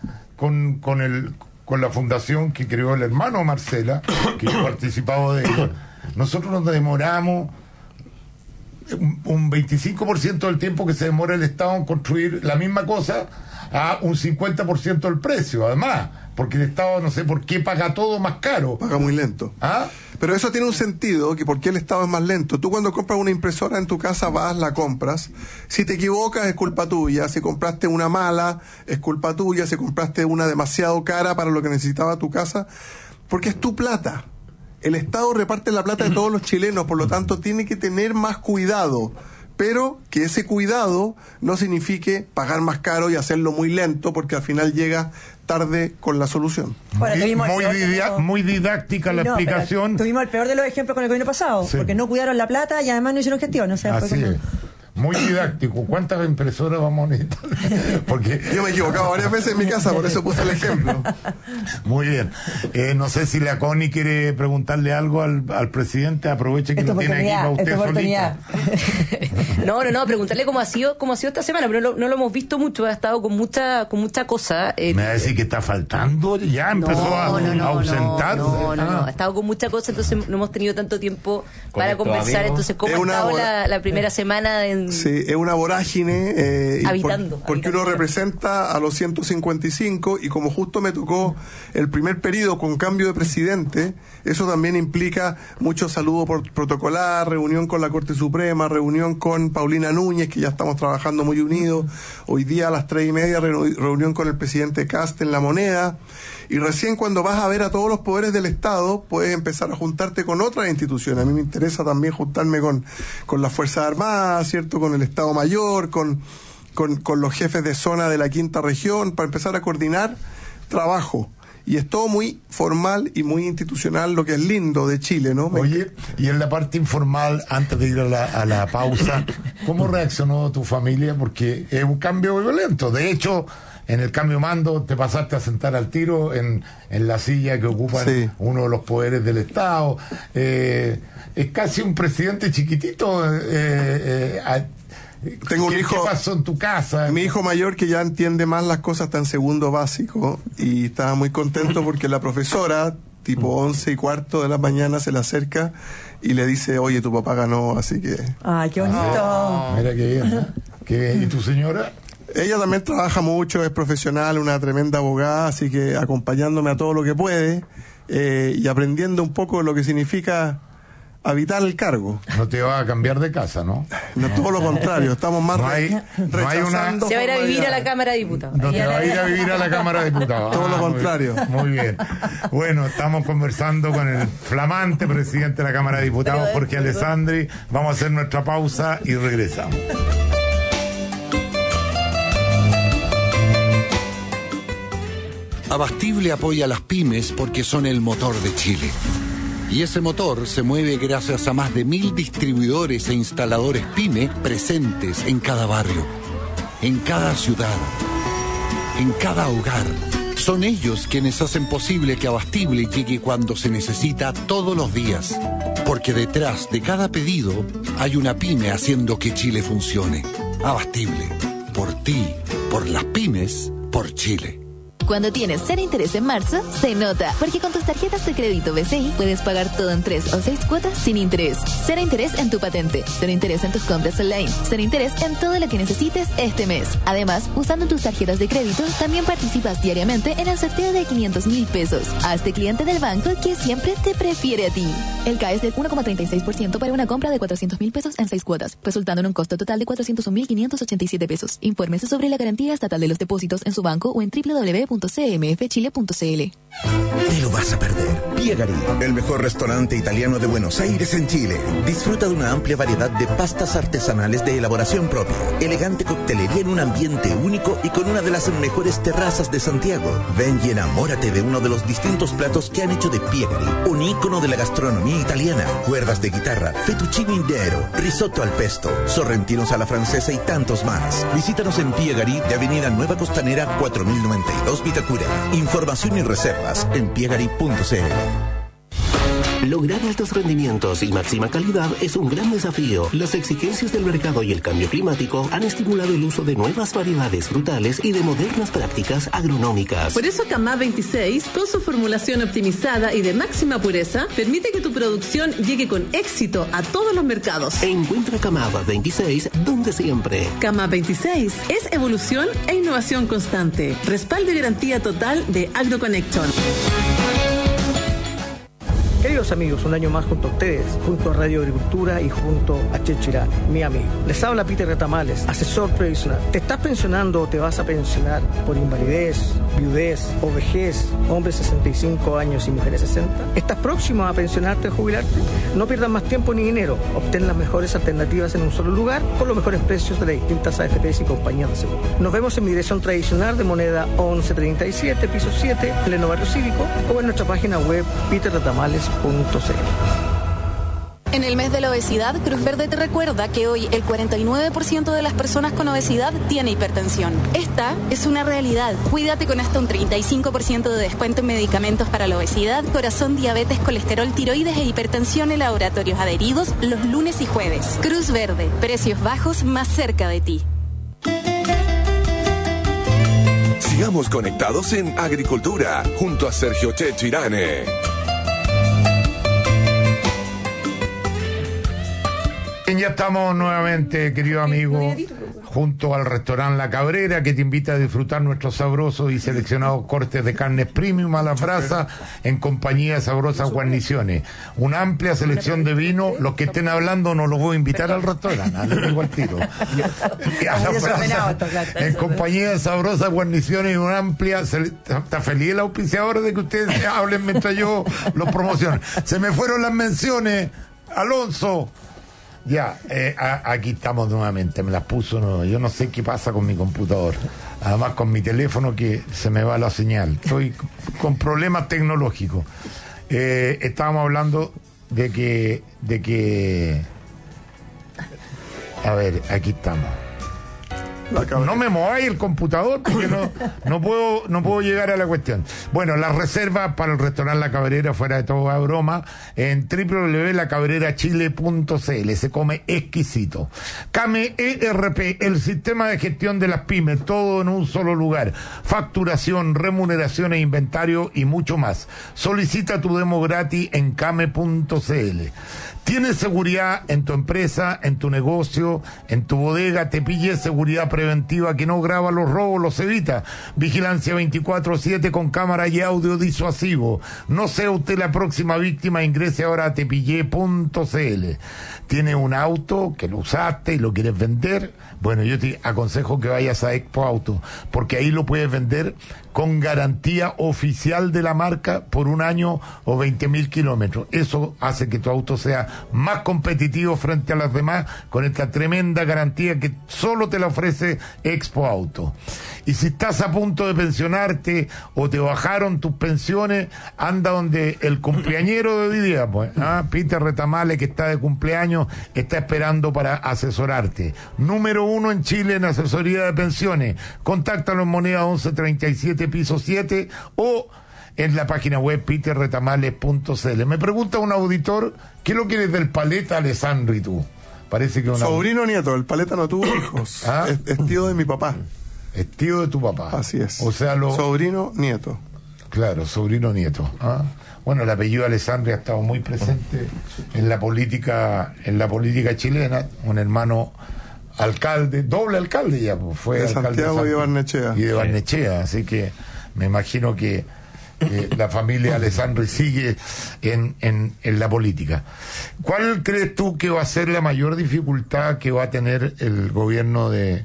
con la fundación que creó el hermano Marcela, que yo he participado de ella. Nosotros nos demoramos un 25% del tiempo que se demora el Estado en construir la misma cosa a un 50% del precio, además, porque el Estado no sé por qué paga todo más caro. Paga muy lento. Pero eso tiene un sentido, que por qué el Estado es más lento. Tú cuando compras una impresora en tu casa vas, la compras. Si te equivocas es culpa tuya. Si compraste una mala es culpa tuya. Si compraste una demasiado cara para lo que necesitaba tu casa, porque es tu plata. El Estado reparte la plata de todos los chilenos, por lo tanto tiene que tener más cuidado. Pero que ese cuidado no signifique pagar más caro y hacerlo muy lento, porque al final llega tarde con la solución. Muy didáctica la explicación. Tuvimos el peor de los ejemplos con el gobierno pasado, porque no cuidaron la plata y además no hicieron gestión. Así es. Muy didáctico. ¿Cuántas impresoras vamos a necesitar? Porque yo me he equivocado varias veces en mi casa, por eso puse el ejemplo. Muy bien. No sé si la Connie quiere preguntarle algo al presidente. Aproveche que lo tiene aquí para usted solita. No, preguntarle cómo ha sido esta semana, pero no lo hemos visto mucho. Ha estado con mucha cosa. Me va a decir que está faltando, ya empezó a ausentarse. No, ha estado con mucha cosa, entonces no hemos tenido tanto tiempo para conversar. Entonces, ¿cómo ha estado la primera semana Sí, es una vorágine habitando. Porque uno representa a los 155 y como justo me tocó el primer periodo con cambio de presidente, eso también implica mucho saludo protocolar, reunión con la Corte Suprema, reunión con Paulina Núñez, que ya estamos trabajando muy unidos. Hoy día a las 3:30 reunión con el presidente Kast en La Moneda. Y recién cuando vas a ver a todos los poderes del Estado, puedes empezar a juntarte con otras instituciones. A mí me interesa también juntarme con las Fuerzas Armadas, ¿cierto? Con el Estado Mayor, con los jefes de zona de la Quinta Región, para empezar a coordinar trabajo. Y es todo muy formal y muy institucional, lo que es lindo de Chile, ¿no? Oye, y en la parte informal, antes de ir a la pausa, ¿cómo reaccionó tu familia? Porque es un cambio violento. De hecho, en el cambio mando te pasaste a sentar al tiro en la silla que ocupa uno de los poderes del Estado. Es casi un presidente chiquitito. Tengo un hijo. ¿Qué pasó en tu casa? Mi hijo mayor, que ya entiende más las cosas, está en segundo básico y estaba muy contento porque la profesora, tipo 11:15 de la mañana, se le acerca y le dice: oye, tu papá ganó, así que... ¡Ay, qué bonito! Mira qué bien, ¿no? Qué bien. ¿Y tu señora? Ella también trabaja mucho, es profesional, una tremenda abogada, así que acompañándome a todo lo que puede y aprendiendo un poco lo que significa habitar el cargo. No te vas a cambiar de casa, ¿no? No, todo lo contrario, estamos más rechazando. Se va a ir a vivir a la Cámara de Diputados. No te va a ir a vivir a la Cámara de Diputados. Todo lo contrario. Muy bien. Bueno, estamos conversando con el flamante presidente de la Cámara de Diputados, Jorge Alessandri. Vamos a hacer nuestra pausa y regresamos. Abastible apoya a las pymes porque son el motor de Chile. Y ese motor se mueve gracias a más de 1.000 distribuidores e instaladores pyme presentes en cada barrio, en cada ciudad, en cada hogar. Son ellos quienes hacen posible que Abastible llegue cuando se necesita todos los días. Porque detrás de cada pedido hay una pyme haciendo que Chile funcione. Abastible. Por ti, por las pymes, por Chile. Cuando tienes cero interés en marzo, se nota, porque con tus tarjetas de crédito BCI puedes pagar todo en 3 o 6 cuotas sin interés. Cero interés en tu patente, cero interés en tus compras online, cero interés en todo lo que necesites este mes. Además, usando tus tarjetas de crédito, también participas diariamente en el sorteo de 500.000 pesos. Hazte cliente del banco que siempre te prefiere a ti. El CAE es del 1,36% para una compra de 400.000 pesos en 6 cuotas, resultando en un costo total de 401.587 pesos. Infórmese sobre la garantía estatal de los depósitos en su banco o en www.cmfchile.cl. Te lo vas a perder. Piegari, el mejor restaurante italiano de Buenos Aires en Chile. Disfruta de una amplia variedad de pastas artesanales de elaboración propia, elegante coctelería en un ambiente único y con una de las mejores terrazas de Santiago. Ven y enamórate de uno de los distintos platos que han hecho de Piegari un ícono de la gastronomía italiana. Cuerdas de guitarra, fettuccine intero, risotto al pesto, sorrentinos a la francesa y tantos más. Visítanos en Piegari de Avenida Nueva Costanera 4092 Vitacura. Información y reservas en piegari.cl. Lograr altos rendimientos y máxima calidad es un gran desafío. Las exigencias del mercado y el cambio climático han estimulado el uso de nuevas variedades frutales y de modernas prácticas agronómicas. Por eso Camá 26, con su formulación optimizada y de máxima pureza, permite que tu producción llegue con éxito a todos los mercados. Encuentra Camá 26 donde siempre. Camá 26 es evolución e innovación constante. Respaldo y garantía total de AgroConnection. Queridos amigos, un año más junto a ustedes, junto a Radio Agricultura y junto a Chechirán, mi amigo. Les habla Peter Retamales, asesor previsional. ¿Te estás pensionando o te vas a pensionar por invalidez, viudez o vejez, hombres 65 años y mujeres 60? ¿Estás próximo a pensionarte o jubilarte? No pierdas más tiempo ni dinero. Obtén las mejores alternativas en un solo lugar con los mejores precios de las distintas AFPs y compañías de seguro. Nos vemos en mi dirección tradicional de moneda 1137, piso 7, pleno barrio cívico, o en nuestra página web peterretamales.cl. En el mes de la obesidad, Cruz Verde te recuerda que hoy el 49% de las personas con obesidad tiene hipertensión. Esta es una realidad. Cuídate con hasta un 35% de descuento en medicamentos para la obesidad, corazón, diabetes, colesterol, tiroides e hipertensión en laboratorios adheridos los lunes y jueves. Cruz Verde, precios bajos más cerca de ti. Sigamos conectados en Agricultura, junto a Sergio Chechirane. Ya estamos nuevamente, querido amigo, junto al restaurante La Cabrera, que te invita a disfrutar nuestros sabrosos y seleccionados cortes de carnes premium a la brasa en compañía de sabrosas guarniciones. Una amplia selección de vino. Los que estén hablando no los voy a invitar al restaurante, les digo al tiro. A la brasa, en compañía de sabrosas guarniciones y una amplia... Está feliz el auspiciador de que ustedes hablen mientras yo los promociono. Se me fueron las menciones, Alonso. Ya, aquí estamos nuevamente, me las puso, no, yo no sé qué pasa con mi computador, además con mi teléfono que se me va la señal, estoy con problemas tecnológicos. Estábamos hablando de que, a ver, aquí estamos. No me mováis el computador porque no puedo llegar a la cuestión. Bueno, las reservas para el restaurante La Cabrera, fuera de toda broma, en www.lacabrerachile.cl. Se come exquisito. Came ERP, el sistema de gestión de las pymes, todo en un solo lugar. Facturación, remuneración e inventario y mucho más. Solicita tu demo gratis en came.cl. ¿Tienes seguridad en tu empresa, en tu negocio, en tu bodega? Te pille seguridad preventiva que no graba los robos, los evita. Vigilancia 24/7 con cámara y audio disuasivo. No sea usted la próxima víctima, ingrese ahora a tepille.cl. ¿Tienes un auto que lo usaste y lo quieres vender? Bueno, yo te aconsejo que vayas a Expo Auto, porque ahí lo puedes vender con garantía oficial de la marca por 1 año o 20.000 kilómetros. Eso hace que tu auto sea más competitivo frente a las demás, con esta tremenda garantía que solo te la ofrece Expo Auto. Y si estás a punto de pensionarte o te bajaron tus pensiones, anda donde el cumpleañero de hoy día, pues, Peter Retamale, que está de cumpleaños, está esperando para asesorarte. Número 1 en Chile en asesoría de pensiones. Contáctalo en Moneda 1137 piso 7 o en la página web peterretamales.cl. Me pregunta un auditor, ¿qué es lo que eres del Paleta Alessandri tú? Parece que sobrino nieto, el Paleta no tuvo hijos. Es tío de mi papá. Es tío de tu papá. Así es. O sea, sobrino nieto. Claro, sobrino nieto. Bueno, el apellido Alessandri ha estado muy presente en la política chilena. Un hermano alcalde, doble alcalde ya, pues, fue de alcalde Santiago y de Barnechea. Y de Barnechea, así que me imagino que la familia Alessandri sigue en la política. ¿Cuál crees tú que va a ser la mayor dificultad que va a tener el gobierno de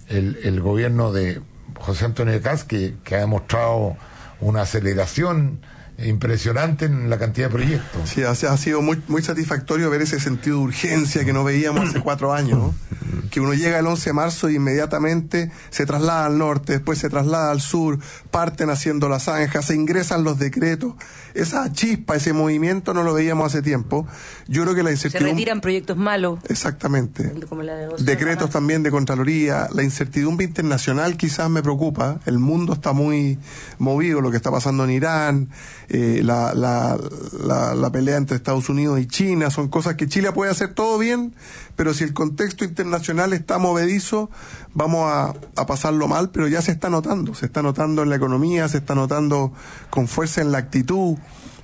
José Antonio Kast, que ha demostrado una aceleración impresionante en la cantidad de proyectos? Sí, ha sido muy satisfactorio ver ese sentido de urgencia que no veíamos hace 4 años, ¿no? Que uno llega el 11 de marzo e inmediatamente se traslada al norte, después se traslada al sur, parten haciendo la zanja, se ingresan los decretos. Esa chispa, ese movimiento no lo veíamos hace tiempo. Yo creo que la incertidumbre... Se retiran proyectos malos. Exactamente. Como la de decretos también de Contraloría. La incertidumbre internacional quizás me preocupa. El mundo está muy movido, lo que está pasando en Irán, la pelea entre Estados Unidos y China, son cosas que Chile puede hacer todo bien, pero si el contexto internacional está movedizo, vamos a pasarlo mal, pero ya se está notando en la economía, se está notando con fuerza en la actitud.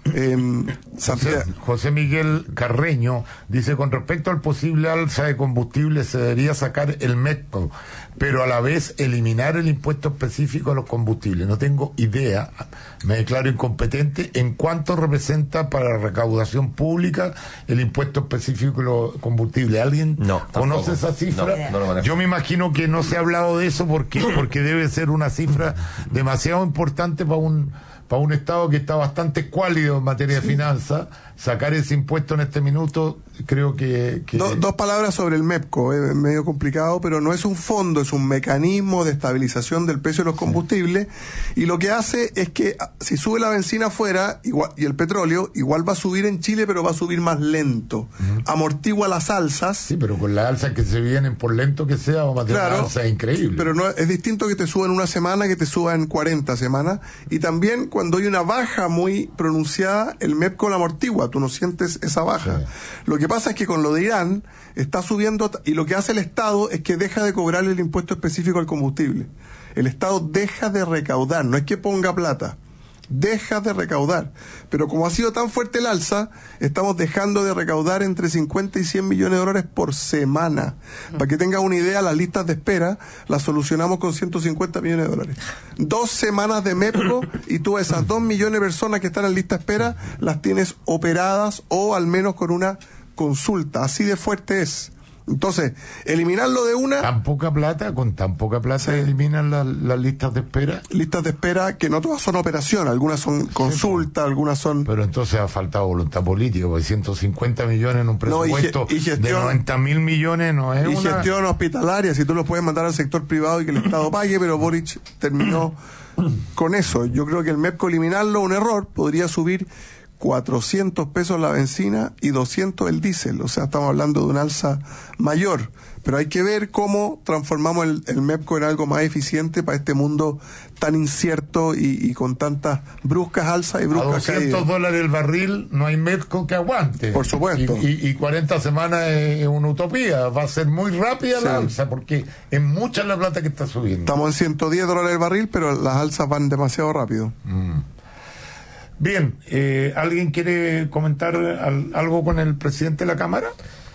José Miguel Carreño dice: con respecto al posible alza de combustible, se debería sacar el MEPCO, pero a la vez eliminar el impuesto específico a los combustibles. No tengo idea, me declaro incompetente en cuánto representa para la recaudación pública el impuesto específico a los combustibles. ¿Alguien conoce esa cifra? No, yo me imagino que no se ha hablado de eso porque debe ser una cifra demasiado importante para un Estado que está bastante escuálido en materia de finanzas. Sacar ese impuesto en este minuto, creo que... Dos palabras sobre el MEPCO, es medio complicado, pero no es un fondo, es un mecanismo de estabilización del precio de los combustibles, y lo que hace es que si sube la benzina afuera igual, y el petróleo, igual va a subir en Chile, pero va a subir más lento. Amortigua las alzas. Sí, pero con las alzas que se vienen, por lento que sea, vamos a tener una alza increíble. Pero no, es distinto que te suba en una semana que te suba en 40 semanas, y también cuando hay una baja muy pronunciada, el MEPCO la amortigua, tú no sientes esa baja. Sí. Lo que pasa es que con lo de Irán está subiendo, y lo que hace el Estado es que deja de cobrarle el impuesto específico al combustible. El Estado deja de recaudar, no es que ponga plata, deja de recaudar. Pero como ha sido tan fuerte el alza, estamos dejando de recaudar entre 50 y 100 millones de dólares por semana. Para que tengas una idea, las listas de espera las solucionamos con 150 millones de dólares. 2 semanas de MEPCO y tú esas 2 millones de personas que están en lista de espera las tienes operadas o al menos con una consulta. Así de fuerte es. Entonces, eliminarlo de una... Con tan poca plata sí. Eliminan las listas de espera. Listas de espera que no todas son operación, algunas son consulta, sí, algunas son... Pero entonces ha faltado voluntad política, porque 150 millones en un presupuesto de 90.000 millones no es una... Y gestión hospitalaria, si tú lo puedes mandar al sector privado y que el Estado pague, pero Boric terminó con eso. Yo creo que el MEPCO eliminarlo, un error, podría subir 400 pesos la benzina y 200 el diésel. O sea, estamos hablando de un alza mayor. Pero hay que ver cómo transformamos el MEPCO en algo más eficiente para este mundo tan incierto y con tantas bruscas alzas y bruscas caídas. A $200 el barril no hay MEPCO que aguante. Por supuesto. Y 40 semanas es una utopía. Va a ser muy rápida la alza porque es mucha la plata que está subiendo. Estamos en $110 el barril, pero las alzas van demasiado rápido. Bien, ¿alguien quiere comentar algo con el presidente de la Cámara?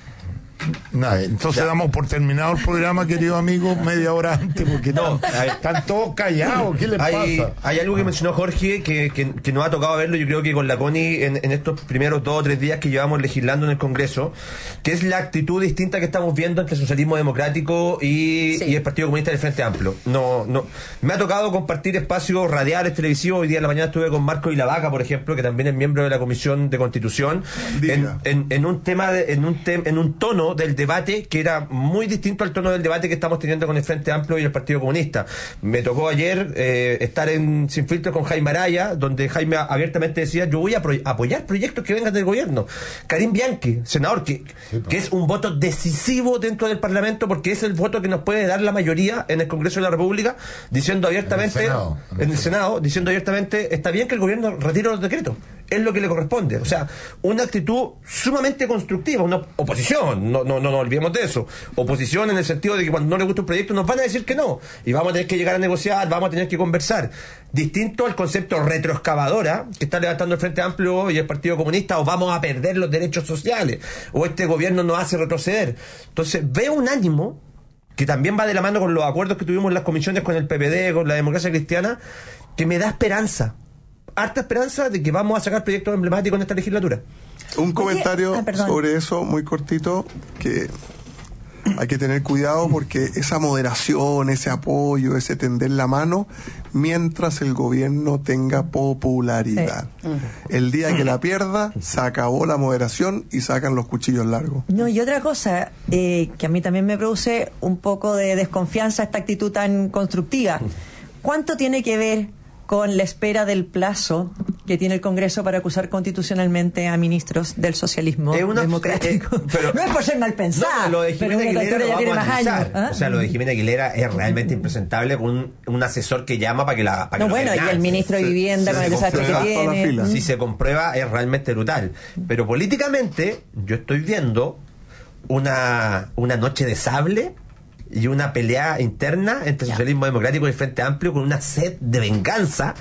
Nada, entonces damos por terminado el programa, querido amigo, media hora antes, porque no, están todos callados. ¿Qué les pasa? Hay algo que mencionó Jorge que nos ha tocado verlo, yo creo que con la Connie en estos primeros 2 o 3 días que llevamos legislando en el Congreso, que es la actitud distinta que estamos viendo entre el socialismo democrático y el Partido Comunista del Frente Amplio. No, me ha tocado compartir espacios radiales, televisivos. Hoy día en la mañana estuve con Marco Ilavaca, por ejemplo, que también es miembro de la Comisión de Constitución, en un tema en un tono del debate que era muy distinto al tono del debate que estamos teniendo con el Frente Amplio y el Partido Comunista. Me tocó ayer estar en Sin Filtro con Jaime Araya, donde Jaime abiertamente decía: yo voy a apoyar proyectos que vengan del gobierno. Karim Bianchi, senador, que es un voto decisivo dentro del Parlamento, porque es el voto que nos puede dar la mayoría en el Congreso de la República, diciendo abiertamente en el Senado, diciendo abiertamente: está bien que el gobierno retire los decretos, es lo que le corresponde. O sea, una actitud sumamente constructiva, una oposición, no olvidemos de eso. Oposición en el sentido de que cuando no les gusta un proyecto nos van a decir que no, y vamos a tener que llegar a negociar, vamos a tener que conversar. Distinto al concepto retroexcavadora que está levantando el Frente Amplio y el Partido Comunista, o vamos a perder los derechos sociales, o este gobierno nos hace retroceder. Entonces veo un ánimo que también va de la mano con los acuerdos que tuvimos en las comisiones con el PPD, con la Democracia Cristiana, que me da esperanza, harta esperanza de que vamos a sacar proyectos emblemáticos en esta legislatura. Un comentario sobre eso muy cortito, que hay que tener cuidado porque esa moderación, ese apoyo, ese tender la mano, mientras el gobierno tenga popularidad. El día que la pierda, se acabó la moderación y sacan los cuchillos largos. No, y otra cosa que a mí también me produce un poco de desconfianza esta actitud tan constructiva. ¿Cuánto tiene que ver con la espera del plazo que tiene el Congreso para acusar constitucionalmente a ministros del socialismo democrático? Pero, no es por ser mal pensado, lo de pero Jimena Aguilera ya tiene más años. O sea, lo de Jimena Aguilera es realmente impresentable, con un asesor que llama para que la... y el ministro de Vivienda con el desastre que tiene. Si se comprueba, es realmente brutal. Pero políticamente, yo estoy viendo una noche de sable y una pelea interna entre el socialismo democrático y el Frente Amplio, con una sed de venganza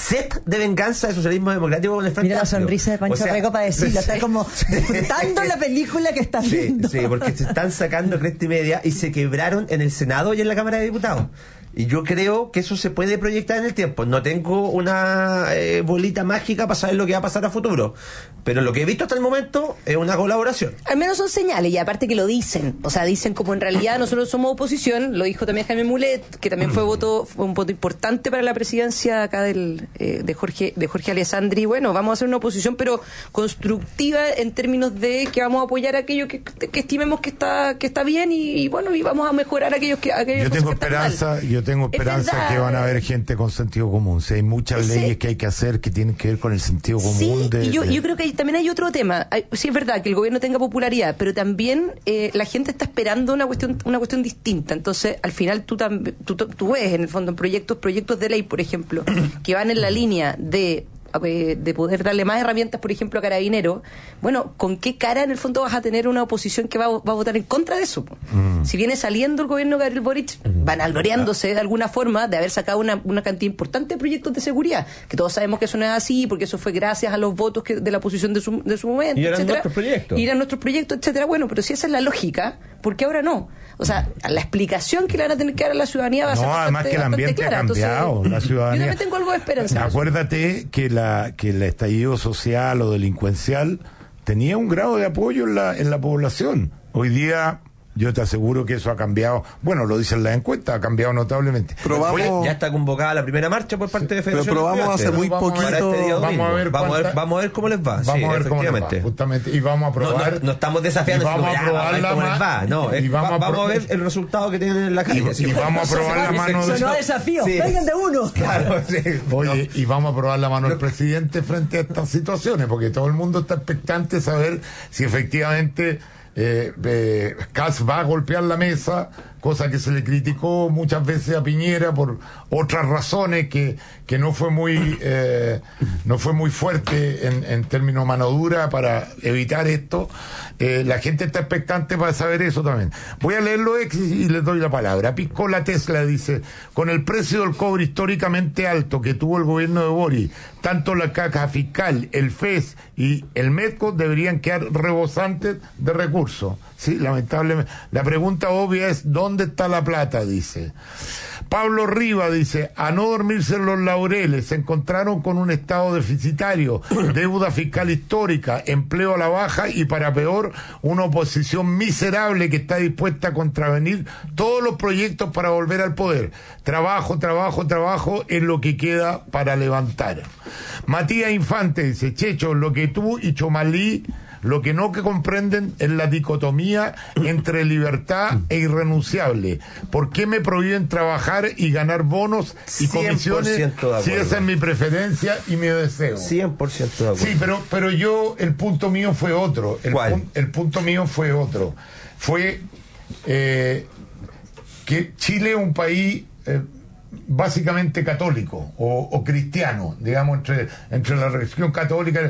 del socialismo democrático con el Frente Amplio. Mira la sonrisa de Pancho Rego para decirlo, está como disfrutando la película que está viendo. Sí, porque se están sacando cresta y media y se quebraron en el Senado y en la Cámara de Diputados. Y yo creo que eso se puede proyectar en el tiempo. No tengo una bolita mágica para saber lo que va a pasar a futuro, pero lo que he visto hasta el momento es una colaboración. Al menos son señales, y aparte que lo dicen. O sea, dicen como en realidad nosotros somos oposición. Lo dijo también Jaime Mulet, que también fue un voto importante para la presidencia acá de Jorge Alessandri. Bueno, vamos a hacer una oposición, pero constructiva, en términos de que vamos a apoyar aquello que estimemos que está bien, y bueno, y vamos a mejorar aquellos que yo tengo esperanza. Yo tengo esperanza que van a haber gente con sentido común. Si hay muchas leyes que hay que hacer que tienen que ver con el sentido común. Yo creo que también hay otro tema. Sí, es verdad que el gobierno tenga popularidad, pero también la gente está esperando una cuestión distinta. Entonces, al final tú ves, en el fondo, en proyectos de ley, por ejemplo, que van en la línea de poder darle más herramientas, por ejemplo, a Carabineros. Bueno, ¿con qué cara en el fondo vas a tener una oposición que va a votar en contra de eso? Si viene saliendo el gobierno de Gabriel Boric, vanagloriándose de alguna forma de haber sacado una cantidad importante de proyectos de seguridad, que todos sabemos que eso no es así, porque eso fue gracias a los votos de la oposición de su momento, y eran nuestros proyectos, etcétera. Bueno, pero si esa es la lógica, ¿por qué ahora no? O sea, la explicación que le van a tener que dar a la ciudadanía va a ser además que el ambiente ha cambiado. Entonces, la ciudadanía, yo también tengo algo de esperanza. Acuérdate que el estallido social o delincuencial tenía un grado de apoyo en la población. Hoy día yo te aseguro que eso ha cambiado. Bueno, lo dicen las encuestas, ha cambiado notablemente. Ya está convocada la primera marcha por parte de Federación. Pero probamos hace muy poquito. Vamos a ver cómo les va. Vamos a ver cómo les va, justamente. Y vamos a probar. No estamos desafiando, vamos a probar cómo les va. No, vamos a ver el resultado que tienen en la calle. Y vamos a probar la mano de... Eso no es desafío, vengan de uno. Claro, sí. Oye, y vamos a probar la mano del presidente frente a estas situaciones, porque todo el mundo está expectante de saber si efectivamente Kast va a golpear la mesa, cosa que se le criticó muchas veces a Piñera por otras razones, que no fue muy fuerte en términos mano dura para evitar esto. La gente está expectante para saber eso también. Voy a leerlo y les doy la palabra. Piscola Tesla dice: con el precio del cobre históricamente alto que tuvo el gobierno de Boric, tanto la caja fiscal, el FES y el MEDCO deberían quedar rebosantes de recursos. Sí, lamentablemente. La pregunta obvia es: ¿dónde está la plata? Dice Pablo Riva, dice: a no dormirse en los laureles, se encontraron con un estado deficitario, deuda fiscal histórica, empleo a la baja y, para peor, una oposición miserable que está dispuesta a contravenir todos los proyectos para volver al poder. Trabajo, trabajo, trabajo es lo que queda para levantar. Matías Infante dice: Checho, lo que tú y Chomalí lo que no comprenden es la dicotomía entre libertad e irrenunciable. ¿Por qué me prohíben trabajar y ganar bonos y comisiones si esa es mi preferencia y mi deseo? 100% de acuerdo. Sí, pero yo, el punto mío fue otro. El punto mío fue otro. Fue que Chile es un país básicamente católico o cristiano, digamos, entre la religión católica.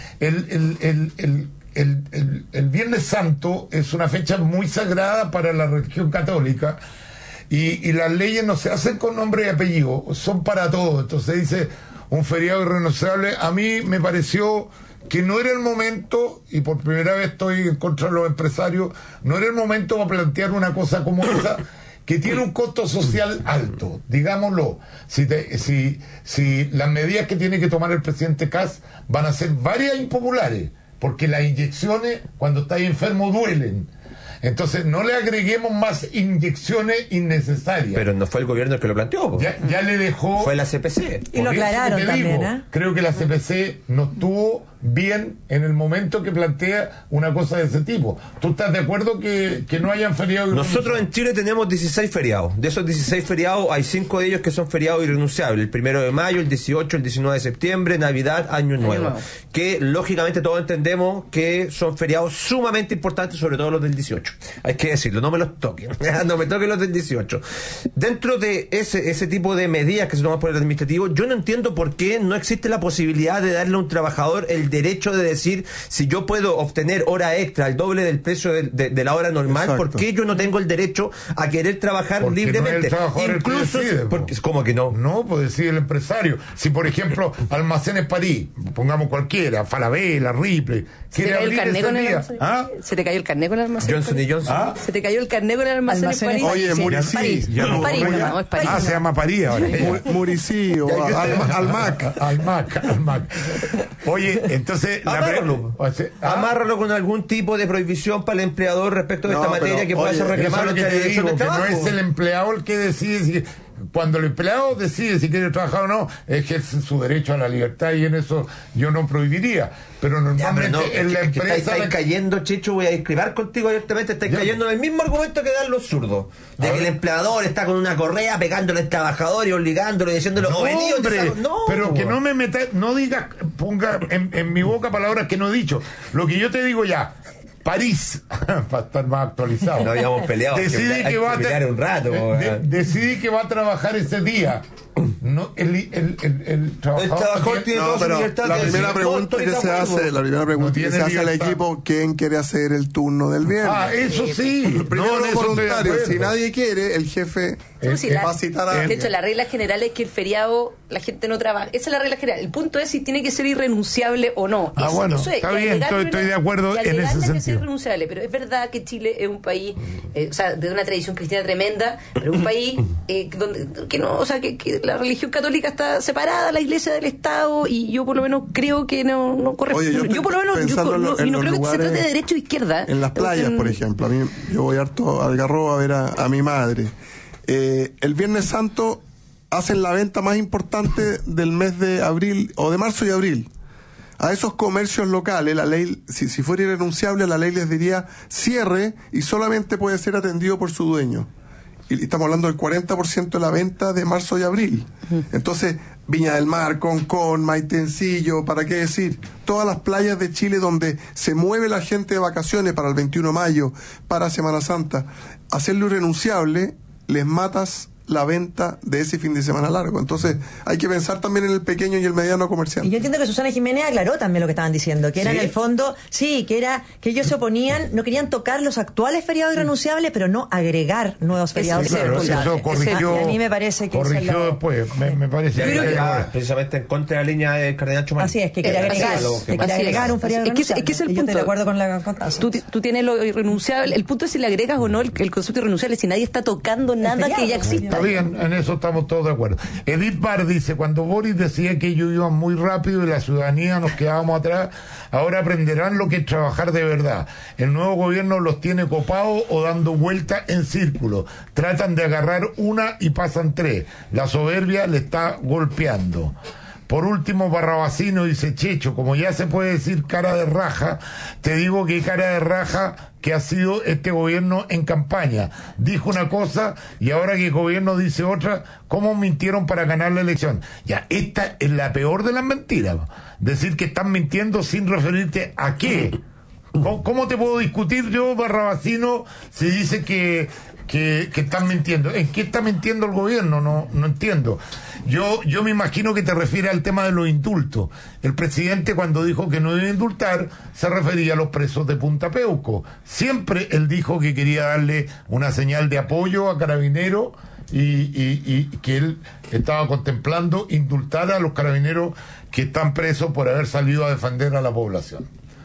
El Viernes Santo es una fecha muy sagrada para la religión católica y las leyes no se hacen con nombre y apellido, son para todos. Entonces dice un feriado irrenunciable. A mí me pareció que no era el momento, y por primera vez estoy en contra de los empresarios, no era el momento para plantear una cosa como esa, que tiene un costo social alto, digámoslo. Si las medidas que tiene que tomar el presidente Kast van a ser varias impopulares, porque las inyecciones cuando estáis enfermo duelen. Entonces no le agreguemos más inyecciones innecesarias. Pero no fue el gobierno el que lo planteó. Ya le dejó. Fue la CPC. Y lo aclararon también, ¿eh? Creo que la CPC no estuvo bien en el momento que plantea una cosa de ese tipo. ¿Tú estás de acuerdo que no hayan feriados? Nosotros en Chile tenemos 16 feriados. De esos 16 feriados hay 5 de ellos que son feriados irrenunciables: el 1 de mayo, el 18, el 19 de septiembre, Navidad, Año Nuevo, que lógicamente todos entendemos que son feriados sumamente importantes, sobre todo los del 18. Hay que decirlo, no me los toquen. No me toquen los del 18. Dentro de ese tipo de medidas que se toman por el administrativo, yo no entiendo por qué no existe la posibilidad de darle a un trabajador el derecho de decir: si yo puedo obtener hora extra al doble del precio de la hora normal, exacto, ¿por qué yo no tengo el derecho a querer trabajar porque libremente? No es el incluso decide, ¿cómo que no? No, pues decide el empresario. Si por ejemplo Almacenes París, pongamos cualquiera, Falabella, Ripley, quiere abrir ese día. ¿Se te cayó el carnet con el Almacén? Johnson y Johnson. Se te cayó el carnet con el Almacén París. Oye, Muricí. Es París. Se llama París ahora. Muricí o Almac. Oye, entonces amárralo con algún tipo de prohibición para el empleador respecto de esta materia, que pueda ser reclamado. Que no es el empleado el que decide si, cuando el empleado decide si quiere trabajar o no, ejerce su derecho a la libertad, y en eso yo no prohibiría. Pero normalmente en la empresa... Estáis cayendo, Checho, voy a discrepar contigo abiertamente, estáis cayendo en el mismo argumento que dan los zurdos, de que el empleador está con una correa pegándole al trabajador y obligándolo y diciéndolo: pero que no me metas, no digas, ponga en mi boca palabras que no he dicho. Lo que yo te digo ya: París, para estar más actualizado. No habíamos peleado. Decide que va a pelear un rato. Decide que va a trabajar ese día. No, el trabajador tiene toda su libertad. La primera pregunta que se hace al equipo: ¿quién quiere hacer el turno del viernes? Eso sí. Primero voluntario. Si nadie quiere, el jefe va a citar a... De hecho, la regla general es que el feriado la gente no trabaja. Esa es la regla general. El punto es si tiene que ser irrenunciable o no. Bueno, está bien, estoy de acuerdo en ese sentido. Que ser irrenunciable, pero es verdad que Chile es un país, o sea, de una tradición cristiana tremenda, pero un país donde que no, o sea, que la religión católica está separada, la iglesia del Estado, y yo por lo menos creo que no corresponde. Yo por lo menos no creo que se trate de derecha o izquierda. En las playas, por ejemplo, a mí yo voy harto al Algarrobo a ver a mi madre. El Viernes Santo hacen la venta más importante del mes de abril o de marzo y abril. A esos comercios locales, la ley, si fuera irrenunciable, la ley les diría cierre y solamente puede ser atendido por su dueño. Y estamos hablando del 40% de la venta de marzo y abril. Entonces, Viña del Mar, Concón, Maitencillo, ¿para qué decir? Todas las playas de Chile donde se mueve la gente de vacaciones para el 21 de mayo, para Semana Santa, hacerlo irrenunciable, les matas la venta de ese fin de semana largo. Entonces hay que pensar también en el pequeño y el mediano comercial. Y yo entiendo que Susana Jiménez aclaró también lo que estaban diciendo, que era en el fondo, que era que ellos se oponían, no querían tocar los actuales feriados irrenunciables, pero no agregar nuevos feriados. Eso corrigió. A mí me parece que corrigió después, me parece que precisamente en contra de la línea del cardenal Chumani. Así es, que quería agregar un feriado irrenunciable. Es que es el punto. Yo estoy de acuerdo con la Constanza. Tú tienes lo irrenunciable, el punto es si le agregas o no el concepto irrenunciable, si nadie está tocando nada que ya exista. Está bien, en eso estamos todos de acuerdo. Edith Barr dice, cuando Boris decía que ellos iban muy rápido y la ciudadanía nos quedábamos atrás, ahora aprenderán lo que es trabajar de verdad. El nuevo gobierno los tiene copados o dando vueltas en círculo. Tratan de agarrar una y pasan tres. La soberbia le está golpeando. Por último, Barrabasino dice, Checho, como ya se puede decir cara de raja, te digo que cara de raja que ha sido este gobierno en campaña. Dijo una cosa y ahora que el gobierno dice otra, ¿cómo mintieron para ganar la elección? Ya, esta es la peor de las mentiras. Decir que están mintiendo sin referirte a qué. ¿Cómo te puedo discutir yo, Barrabasino, si dice que están mintiendo? ¿En qué está mintiendo el gobierno? No entiendo. Yo me imagino que te refieres al tema de los indultos. El presidente, cuando dijo que no iba a indultar, se refería a los presos de Punta Peuco. Siempre él dijo que quería darle una señal de apoyo a Carabineros y que él estaba contemplando indultar a los carabineros que están presos por haber salido a defender a la población.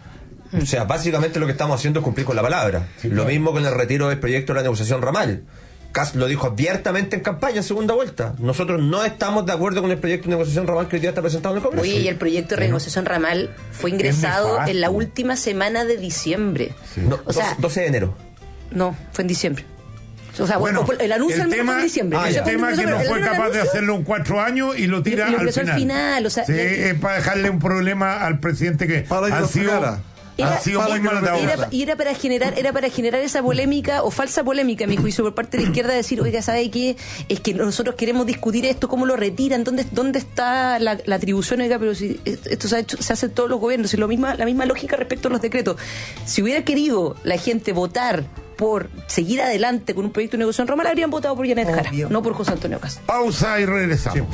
O sea, básicamente lo que estamos haciendo es cumplir con la palabra. Lo mismo con el retiro del proyecto de la negociación ramal. Kast lo dijo abiertamente en campaña, en segunda vuelta. Nosotros no estamos de acuerdo con el proyecto de negociación ramal que hoy día está presentado en el Congreso. Oye, y el proyecto de renegociación ramal fue ingresado en la última semana de diciembre. No, o sea, 12 de enero. No, fue en diciembre. O sea, bueno, el anuncio al menos fue en diciembre. El tema es que no fue capaz de hacerlo en 4 años y lo tira al final. O sea, es para dejarle un problema al presidente que han sido... Era para generar esa polémica o falsa polémica, a mi juicio, por parte de la izquierda, decir, oiga, ¿sabe qué? Es que nosotros queremos discutir esto, ¿cómo lo retiran? ¿Dónde está la atribución? Oiga, pero si esto se hace en todos los gobiernos, y la misma lógica respecto a los decretos. Si hubiera querido la gente votar por seguir adelante con un proyecto de negociación ramal, habrían votado por Janet Jara, no por José Antonio Kast. Pausa y regresamos.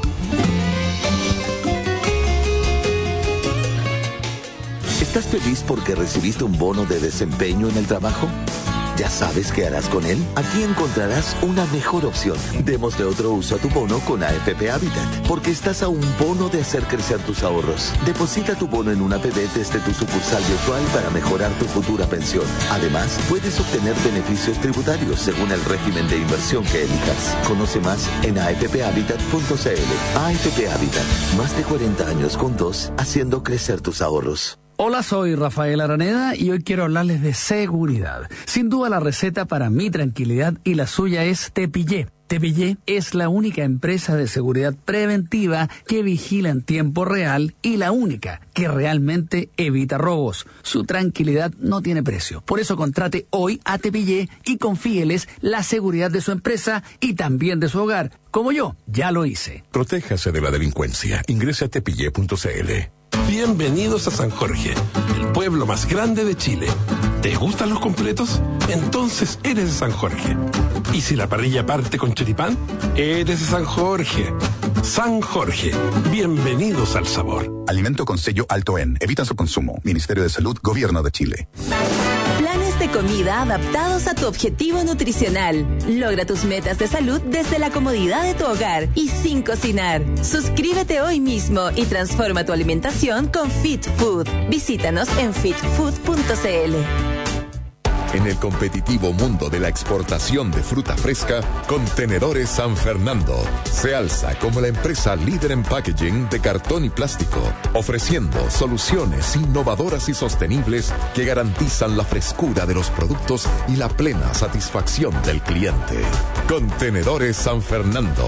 ¿Estás feliz porque recibiste un bono de desempeño en el trabajo? ¿Ya sabes qué harás con él? Aquí encontrarás una mejor opción. Démosle otro uso a tu bono con AFP Habitat, porque estás a un bono de hacer crecer tus ahorros. Deposita tu bono en una APB desde tu sucursal virtual para mejorar tu futura pensión. Además, puedes obtener beneficios tributarios según el régimen de inversión que elijas. Conoce más en afphabitat.cl. AFP Habitat, más de 40 años juntos, haciendo crecer tus ahorros. Hola, soy Rafael Araneda y hoy quiero hablarles de seguridad. Sin duda la receta para mi tranquilidad y la suya es Tepillé. Tepillé es la única empresa de seguridad preventiva que vigila en tiempo real y la única que realmente evita robos. Su tranquilidad no tiene precio. Por eso contrate hoy a Tepillé y confíeles la seguridad de su empresa y también de su hogar. Como yo, ya lo hice. Protéjase de la delincuencia. Ingrese a tepillé.cl. Bienvenidos a San Jorge, el pueblo más grande de Chile. ¿Te gustan los completos? Entonces eres de San Jorge. ¿Y si la parrilla parte con choripán? Eres de San Jorge. San Jorge, bienvenidos al sabor. Alimento con sello alto en. Evita su consumo. Ministerio de Salud, Gobierno de Chile. Planes de comida adaptados a tu objetivo nutricional. Logra tus metas de salud desde la comodidad de tu hogar y sin cocinar. Suscríbete hoy mismo y transforma tu alimentación con Fit Food. Visítanos en fitfood.cl. En el competitivo mundo de la exportación de fruta fresca, Contenedores San Fernando se alza como la empresa líder en packaging de cartón y plástico, ofreciendo soluciones innovadoras y sostenibles que garantizan la frescura de los productos y la plena satisfacción del cliente. Contenedores San Fernando,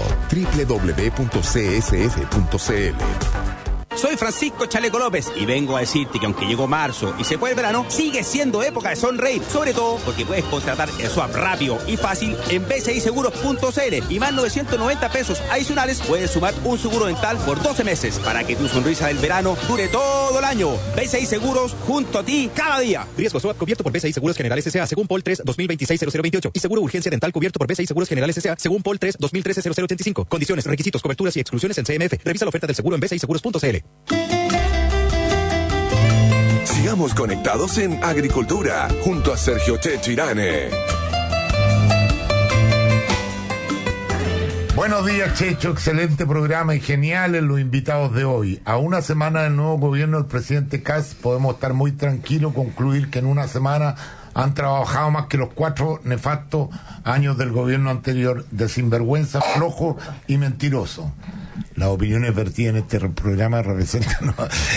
www.csf.cl. Soy Francisco Chaleco López y vengo a decirte que aunque llegó marzo y se fue el verano, sigue siendo época de sonreír, sobre todo porque puedes contratar el swap rápido y fácil en bciseguros.cl y más 990 pesos adicionales puedes sumar un seguro dental por 12 meses para que tu sonrisa del verano dure todo el año. BCI Seguros, junto a ti cada día. Riesgo swap cubierto por BCI Seguros Generales S.A. según POL 3 2026-0028 y seguro urgencia dental cubierto por BCI Seguros Generales S.A. según POL 3 2013-0085. Condiciones, requisitos, coberturas y exclusiones en CMF. Revisa la oferta del seguro en bciseguros.cl. Sigamos conectados en Agricultura, junto a Sergio Checho Irane. Buenos días, Checho. Excelente programa y geniales los invitados de hoy. A una semana del nuevo gobierno del presidente Kast, podemos estar muy tranquilos, concluir que en una semana han trabajado más que los 4 nefastos años del gobierno anterior de sinvergüenza, flojo y mentiroso. Las opiniones vertidas en este programa representan...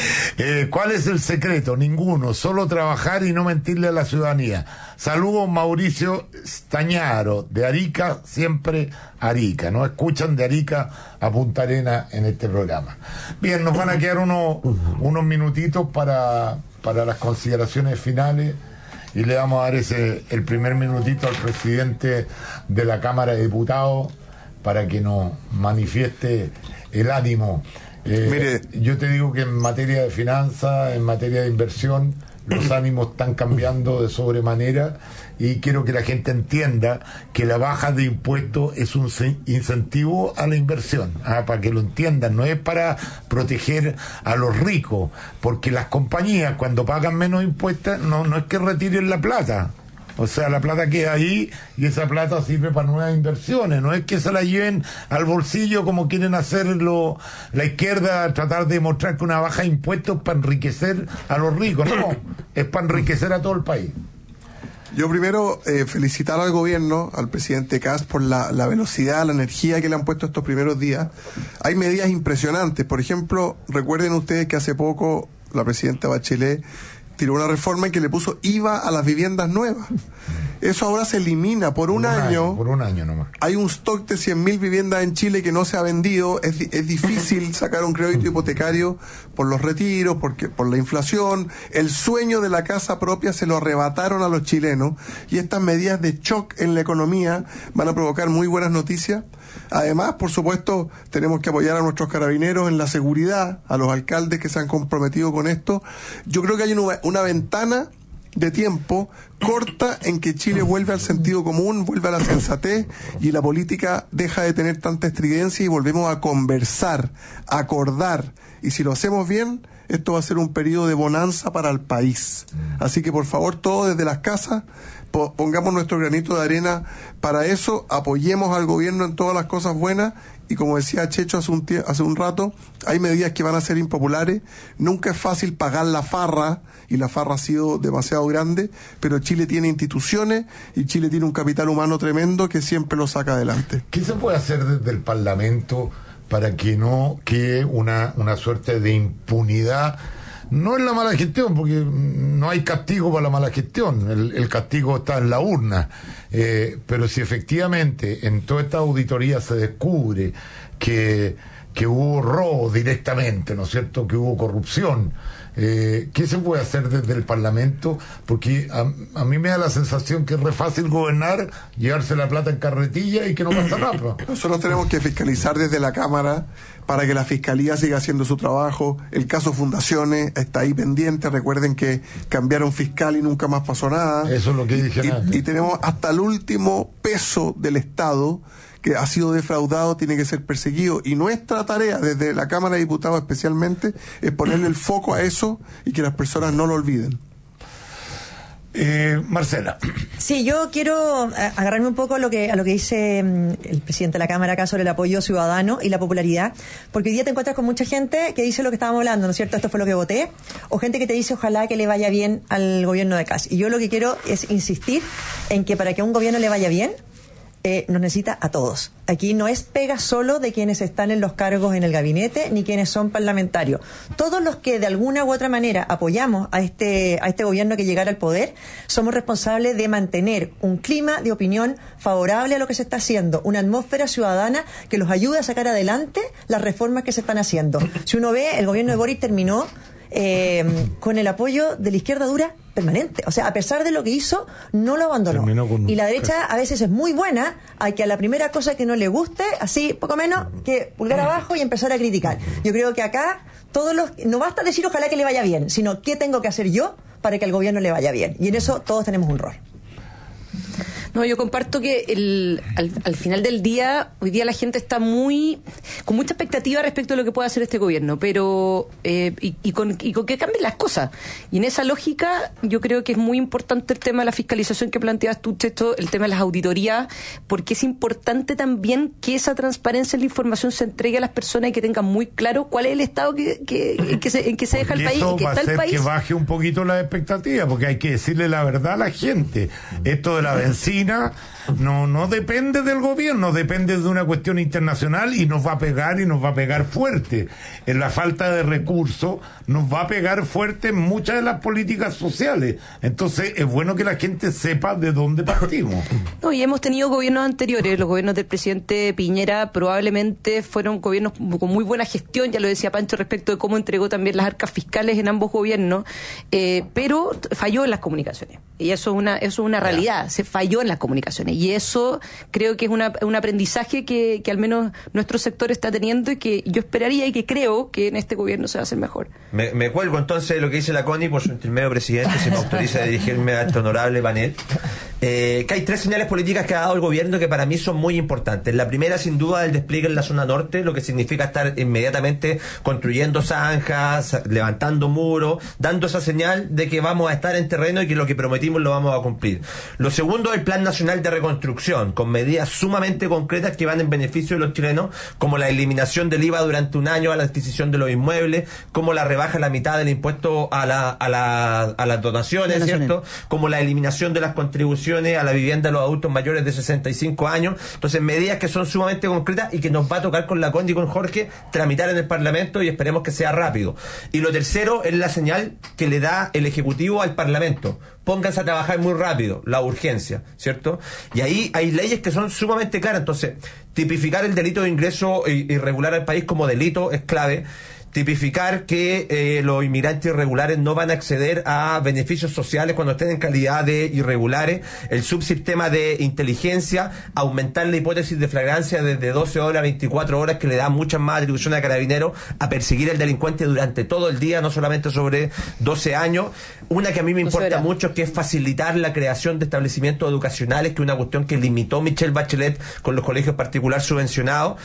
¿Cuál es el secreto? Ninguno. Solo trabajar y no mentirle a la ciudadanía. Saludos, Mauricio Stañaro, de Arica, siempre Arica. ¿No? Escuchan de Arica a Punta Arenas en este programa. Bien, nos van a quedar unos minutitos para las consideraciones finales. Y le vamos a dar el primer minutito al presidente de la Cámara de Diputados para que nos manifieste el ánimo. Mire, yo te digo que en materia de finanzas, en materia de inversión, los ánimos están cambiando de sobremanera y quiero que la gente entienda que la baja de impuestos es un incentivo a la inversión, para que lo entiendan, no es para proteger a los ricos, porque las compañías cuando pagan menos impuestos no es que retiren la plata. O sea, la plata queda ahí y esa plata sirve para nuevas inversiones. No es que se la lleven al bolsillo como quieren hacerlo la izquierda, tratar de demostrar que una baja de impuestos para enriquecer a los ricos. No, es para enriquecer a todo el país. Yo primero felicitar al gobierno, al presidente Kast, por la velocidad, la energía que le han puesto estos primeros días. Hay medidas impresionantes. Por ejemplo, recuerden ustedes que hace poco la presidenta Bachelet tiró una reforma en que le puso IVA a las viviendas nuevas. Eso ahora se elimina por un año. Por un año nomás. Hay un stock de 100.000 viviendas en Chile que no se ha vendido. Es difícil sacar un crédito hipotecario por los retiros, por la inflación. El sueño de la casa propia se lo arrebataron a los chilenos y estas medidas de shock en la economía van a provocar muy buenas noticias. Además, por supuesto, tenemos que apoyar a nuestros carabineros en la seguridad, a los alcaldes que se han comprometido con esto. Yo creo que hay una ventana de tiempo corta en que Chile vuelve al sentido común, vuelve a la sensatez y la política deja de tener tanta estridencia y volvemos a conversar, a acordar. Y si lo hacemos bien, esto va a ser un periodo de bonanza para el país. Así que por favor, todos desde las casas, pongamos nuestro granito de arena para eso, apoyemos al gobierno en todas las cosas buenas y como decía Checho hace un rato, hay medidas que van a ser impopulares. Nunca es fácil pagar la farra y la farra ha sido demasiado grande, pero Chile tiene instituciones y Chile tiene un capital humano tremendo que siempre lo saca adelante. ¿Qué se puede hacer desde el Parlamento para que no quede una suerte de impunidad? No es la mala gestión, porque no hay castigo para la mala gestión, el castigo está en la urna, pero si efectivamente en toda esta auditoría se descubre que hubo robo directamente, ¿no es cierto?, que hubo corrupción, ¿qué se puede hacer desde el Parlamento? Porque a mí me da la sensación que es re fácil gobernar, llevarse la plata en carretilla y que no pasa nada. Nosotros tenemos que fiscalizar desde la Cámara para que la Fiscalía siga haciendo su trabajo. El caso Fundaciones está ahí pendiente. Recuerden que cambiaron fiscal y nunca más pasó nada. Eso es lo que dije antes. Y tenemos hasta el último peso del Estado que ha sido defraudado, tiene que ser perseguido. Y nuestra tarea, desde la Cámara de Diputados especialmente, es ponerle el foco a eso y que las personas no lo olviden. Marcela. Sí, yo quiero agarrarme un poco a lo que dice el presidente de la Cámara acá sobre el apoyo ciudadano y la popularidad, porque hoy día te encuentras con mucha gente que dice lo que estábamos hablando, ¿no es cierto? Esto fue lo que voté, o gente que te dice ojalá que le vaya bien al gobierno de Kast. Y yo lo que quiero es insistir en que para que a un gobierno le vaya bien, nos necesita a todos. Aquí no es pega solo de quienes están en los cargos en el gabinete ni quienes son parlamentarios. Todos los que de alguna u otra manera apoyamos a este gobierno que llegara al poder, somos responsables de mantener un clima de opinión favorable a lo que se está haciendo, una atmósfera ciudadana que los ayude a sacar adelante las reformas que se están haciendo. Si uno ve, el gobierno de Boric terminó con el apoyo de la izquierda dura permanente, o sea, a pesar de lo que hizo, no lo abandonó. Y la derecha a veces es muy buena a que a la primera cosa que no le guste, así poco menos que pulgar abajo y empezar a criticar. Yo creo que acá no basta decir ojalá que le vaya bien, sino qué tengo que hacer yo para que al gobierno le vaya bien, y en eso todos tenemos un rol. No, yo comparto que al final del día, hoy día la gente está con mucha expectativa respecto a lo que puede hacer este gobierno, pero con que cambien las cosas. Y en esa lógica, yo creo que es muy importante el tema de la fiscalización que planteas tú, Checho, el tema de las auditorías, porque es importante también que esa transparencia en la información se entregue a las personas y que tengan muy claro cuál es el estado en que se deja el país y que está el país. Que baje un poquito la expectativa, porque hay que decirle la verdad a la gente. Esto de la benzina no depende del gobierno, depende de una cuestión internacional y nos va a pegar fuerte. En la falta de recursos nos va a pegar fuerte en muchas de las políticas sociales. Entonces es bueno que la gente sepa de dónde partimos. No, y hemos tenido gobiernos anteriores, los gobiernos del presidente Piñera probablemente fueron gobiernos con muy buena gestión, ya lo decía Pancho respecto de cómo entregó también las arcas fiscales en ambos gobiernos, pero falló en las comunicaciones. Y eso es una realidad, se falló en las comunicaciones. Y eso creo que es un aprendizaje que al menos nuestro sector está teniendo y que yo esperaría y que creo que en este gobierno se va a hacer mejor. Me cuelgo entonces de lo que dice la Connie por su intermedio presidente, si me autoriza a dirigirme a este honorable panel. Que hay 3 señales políticas que ha dado el gobierno que para mí son muy importantes. La primera, sin duda, el despliegue en la zona norte, lo que significa estar inmediatamente construyendo zanjas, levantando muros, dando esa señal de que vamos a estar en terreno y que lo que prometimos lo vamos a cumplir. Lo segundo, el Plan Nacional de Reconstrucción, con medidas sumamente concretas que van en beneficio de los chilenos, como la eliminación del IVA durante un año a la adquisición de los inmuebles, como la rebaja a la mitad del impuesto a las donaciones, ¿cierto? Como la eliminación de las contribuciones a la vivienda de los adultos mayores de 65 años. Entonces, medidas que son sumamente concretas y que nos va a tocar con la Conde y con Jorge tramitar en el Parlamento, y esperemos que sea rápido. Y lo tercero es la señal que le da el Ejecutivo al Parlamento. Pónganse a trabajar muy rápido, la urgencia, ¿cierto? Y ahí hay leyes que son sumamente claras. Entonces, tipificar el delito de ingreso irregular al país como delito es clave. Tipificar que los inmigrantes irregulares no van a acceder a beneficios sociales cuando estén en calidad de irregulares, el subsistema de inteligencia, aumentar la hipótesis de flagrancia desde 12 horas a 24 horas, que le da muchas más atribuciones a Carabineros a perseguir al delincuente durante todo el día, no solamente sobre 12 años. Una que a mí me importa mucho, que es facilitar la creación de establecimientos educacionales, que es una cuestión que limitó Michelle Bachelet con los colegios particulares subvencionados.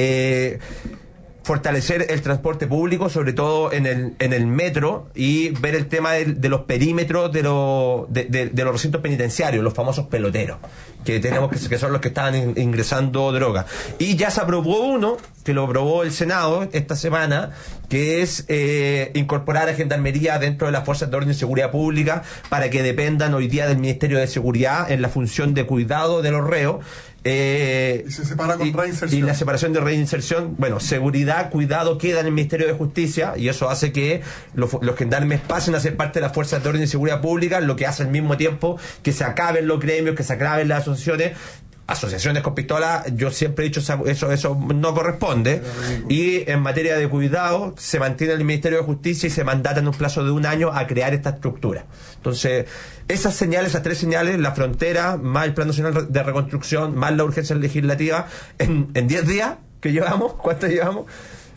Fortalecer el transporte público, sobre todo en el metro, y ver el tema de los perímetros de los recintos penitenciarios, los famosos peloteros, que tenemos que son los que estaban ingresando droga. Y ya se aprobó uno, que lo aprobó el Senado esta semana, que es incorporar a Gendarmería dentro de las fuerzas de orden y seguridad pública para que dependan hoy día del Ministerio de Seguridad en la función de cuidado de los reos. Y se separa con reinserción. Y la separación de reinserción, bueno, seguridad, cuidado queda en el Ministerio de Justicia, y eso hace que los gendarmes pasen a ser parte de las fuerzas de orden y seguridad pública, lo que hace al mismo tiempo que se acaben los gremios, que se acaben las asociaciones con pistola. Yo siempre he dicho eso no corresponde. Y en materia de cuidado se mantiene el Ministerio de Justicia y se mandata en un plazo de 1 año a crear esta estructura. Entonces, esas 3 señales, la frontera, más el Plan Nacional de Reconstrucción, más la urgencia legislativa, en 10 días que llevamos, ¿cuánto llevamos?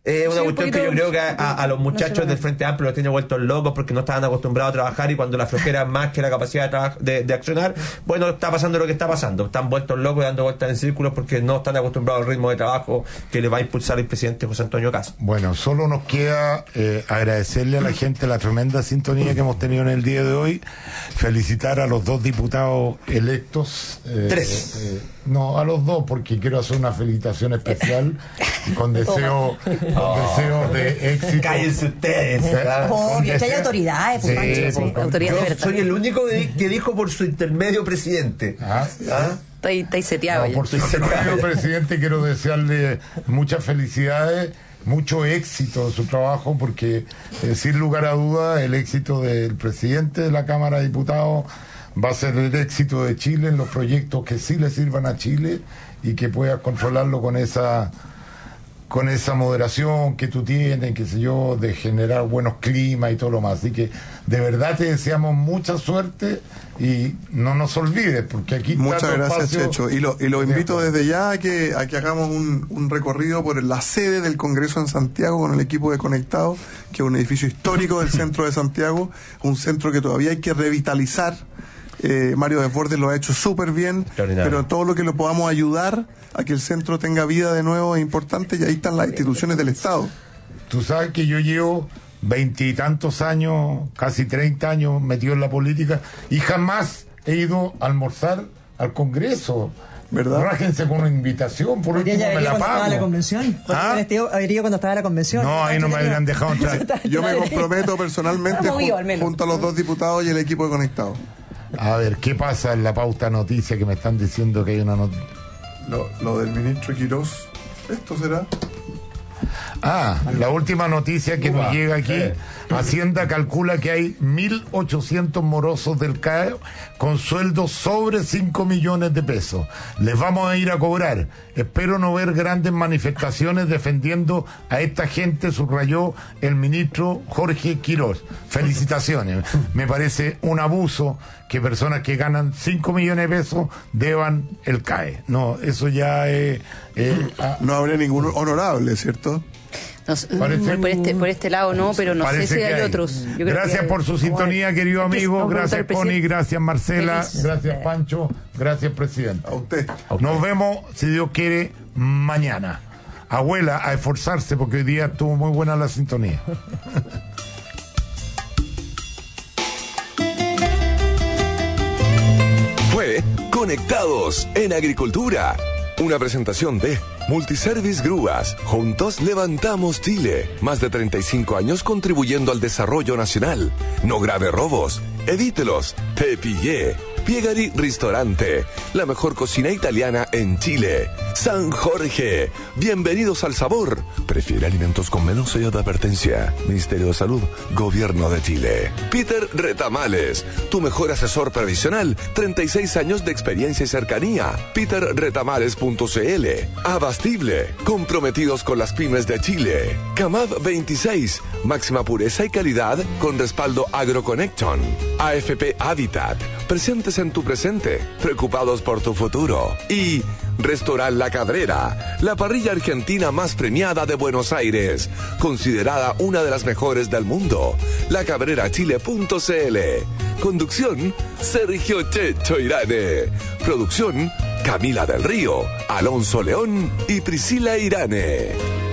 Es una Sí, cuestión que yo creo que a los muchachos del Frente Amplio los tiene vueltos locos porque no estaban acostumbrados a trabajar, y cuando la flojera es más que la capacidad de accionar, bueno, está pasando lo que está pasando. Están vueltos locos y dando vueltas en círculos porque no están acostumbrados al ritmo de trabajo que le va a impulsar el presidente José Antonio Kast. Bueno, solo nos queda agradecerle a la gente la tremenda sintonía que hemos tenido en el día de hoy, felicitar a los 2 diputados electos. 3. No, a los 2, porque quiero hacer una felicitación especial con deseo de éxito. Cállense ustedes. Obvio, que hay autoridades, pues, Sí, Pancho, autoridades de Yo verdad. soy el único que dijo por su intermedio presidente. Está seteado. No, por su intermedio, presidente, quiero desearle muchas felicidades, mucho éxito en su trabajo, porque sin lugar a dudas el éxito del presidente de la Cámara de Diputados va a ser el éxito de Chile en los proyectos que sí le sirvan a Chile, y que puedas controlarlo con esa moderación que tú tienes, qué sé yo, de generar buenos climas y todo lo más. Así que de verdad te deseamos mucha suerte, y no nos olvides, porque aquí muchas gracias, espacio... Checho, y lo invito desde ya a que hagamos un recorrido por la sede del Congreso en Santiago con el equipo de Conectados, que es un edificio histórico del centro de Santiago, un centro que todavía hay que revitalizar. Mario Desbordes lo ha hecho súper bien, pero todo lo que lo podamos ayudar a que el centro tenga vida de nuevo es importante, y ahí están las instituciones del Estado. Tú sabes que yo llevo 20 y tantos años, casi 30 años metido en la política, y jamás he ido a almorzar al Congreso. ¿Verdad? Rájense con una invitación, por último me la pago. Estaba la convención. Habría ido cuando estaba la convención. No, ahí no me habrían dejado entrar. Yo me comprometo personalmente junto a los 2 diputados y el equipo de Conectados. A ver, ¿qué pasa en la pauta noticia que me están diciendo que hay una noticia? Lo del ministro Quirós, ¿esto será? La última noticia que nos llega aquí. Hacienda calcula que hay 1.800 morosos del CAE con sueldos sobre 5 millones de pesos. Les vamos a ir a cobrar. Espero no ver grandes manifestaciones defendiendo a esta gente, subrayó el ministro Jorge Quirós. Felicitaciones. Me parece un abuso que personas que ganan 5 millones de pesos deban el CAE. No, eso ya es... no habría ningún honorable, ¿cierto? No, por este lado no, pero no sé si hay otros. Yo creo gracias por su sintonía, querido amigo. Gracias, Connie. Gracias, Marcela. Feliz. Gracias, Pancho. Gracias, presidente. A usted. Nos vemos, si Dios quiere, mañana. Abuela, a esforzarse, porque hoy día estuvo muy buena la sintonía. Fue Conectados en Agricultura. Una presentación de Multiservice Grúas. Juntos levantamos Chile. Más de 35 años contribuyendo al desarrollo nacional. No grave robos. Evítelos. Te pillé. Piegari Ristorante. La mejor cocina italiana en Chile. San Jorge. Bienvenidos al sabor. Prefiere alimentos con menos sello de advertencia. Ministerio de Salud. Gobierno de Chile. Peter Retamales. Tu mejor asesor previsional. 36 años de experiencia y cercanía. peterretamales.cl. Abastible. Comprometidos con las pymes de Chile. Camab 26. Máxima pureza y calidad con respaldo AgroConnection. AFP Habitat. Presentes en tu presente, preocupados por tu futuro. Y Restaurant La Cabrera, la parrilla argentina más premiada de Buenos Aires, considerada una de las mejores del mundo. lacabrerachile.cl. Conducción, Sergio Checho Irane. Producción, Camila del Río, Alonso León y Priscila Irane.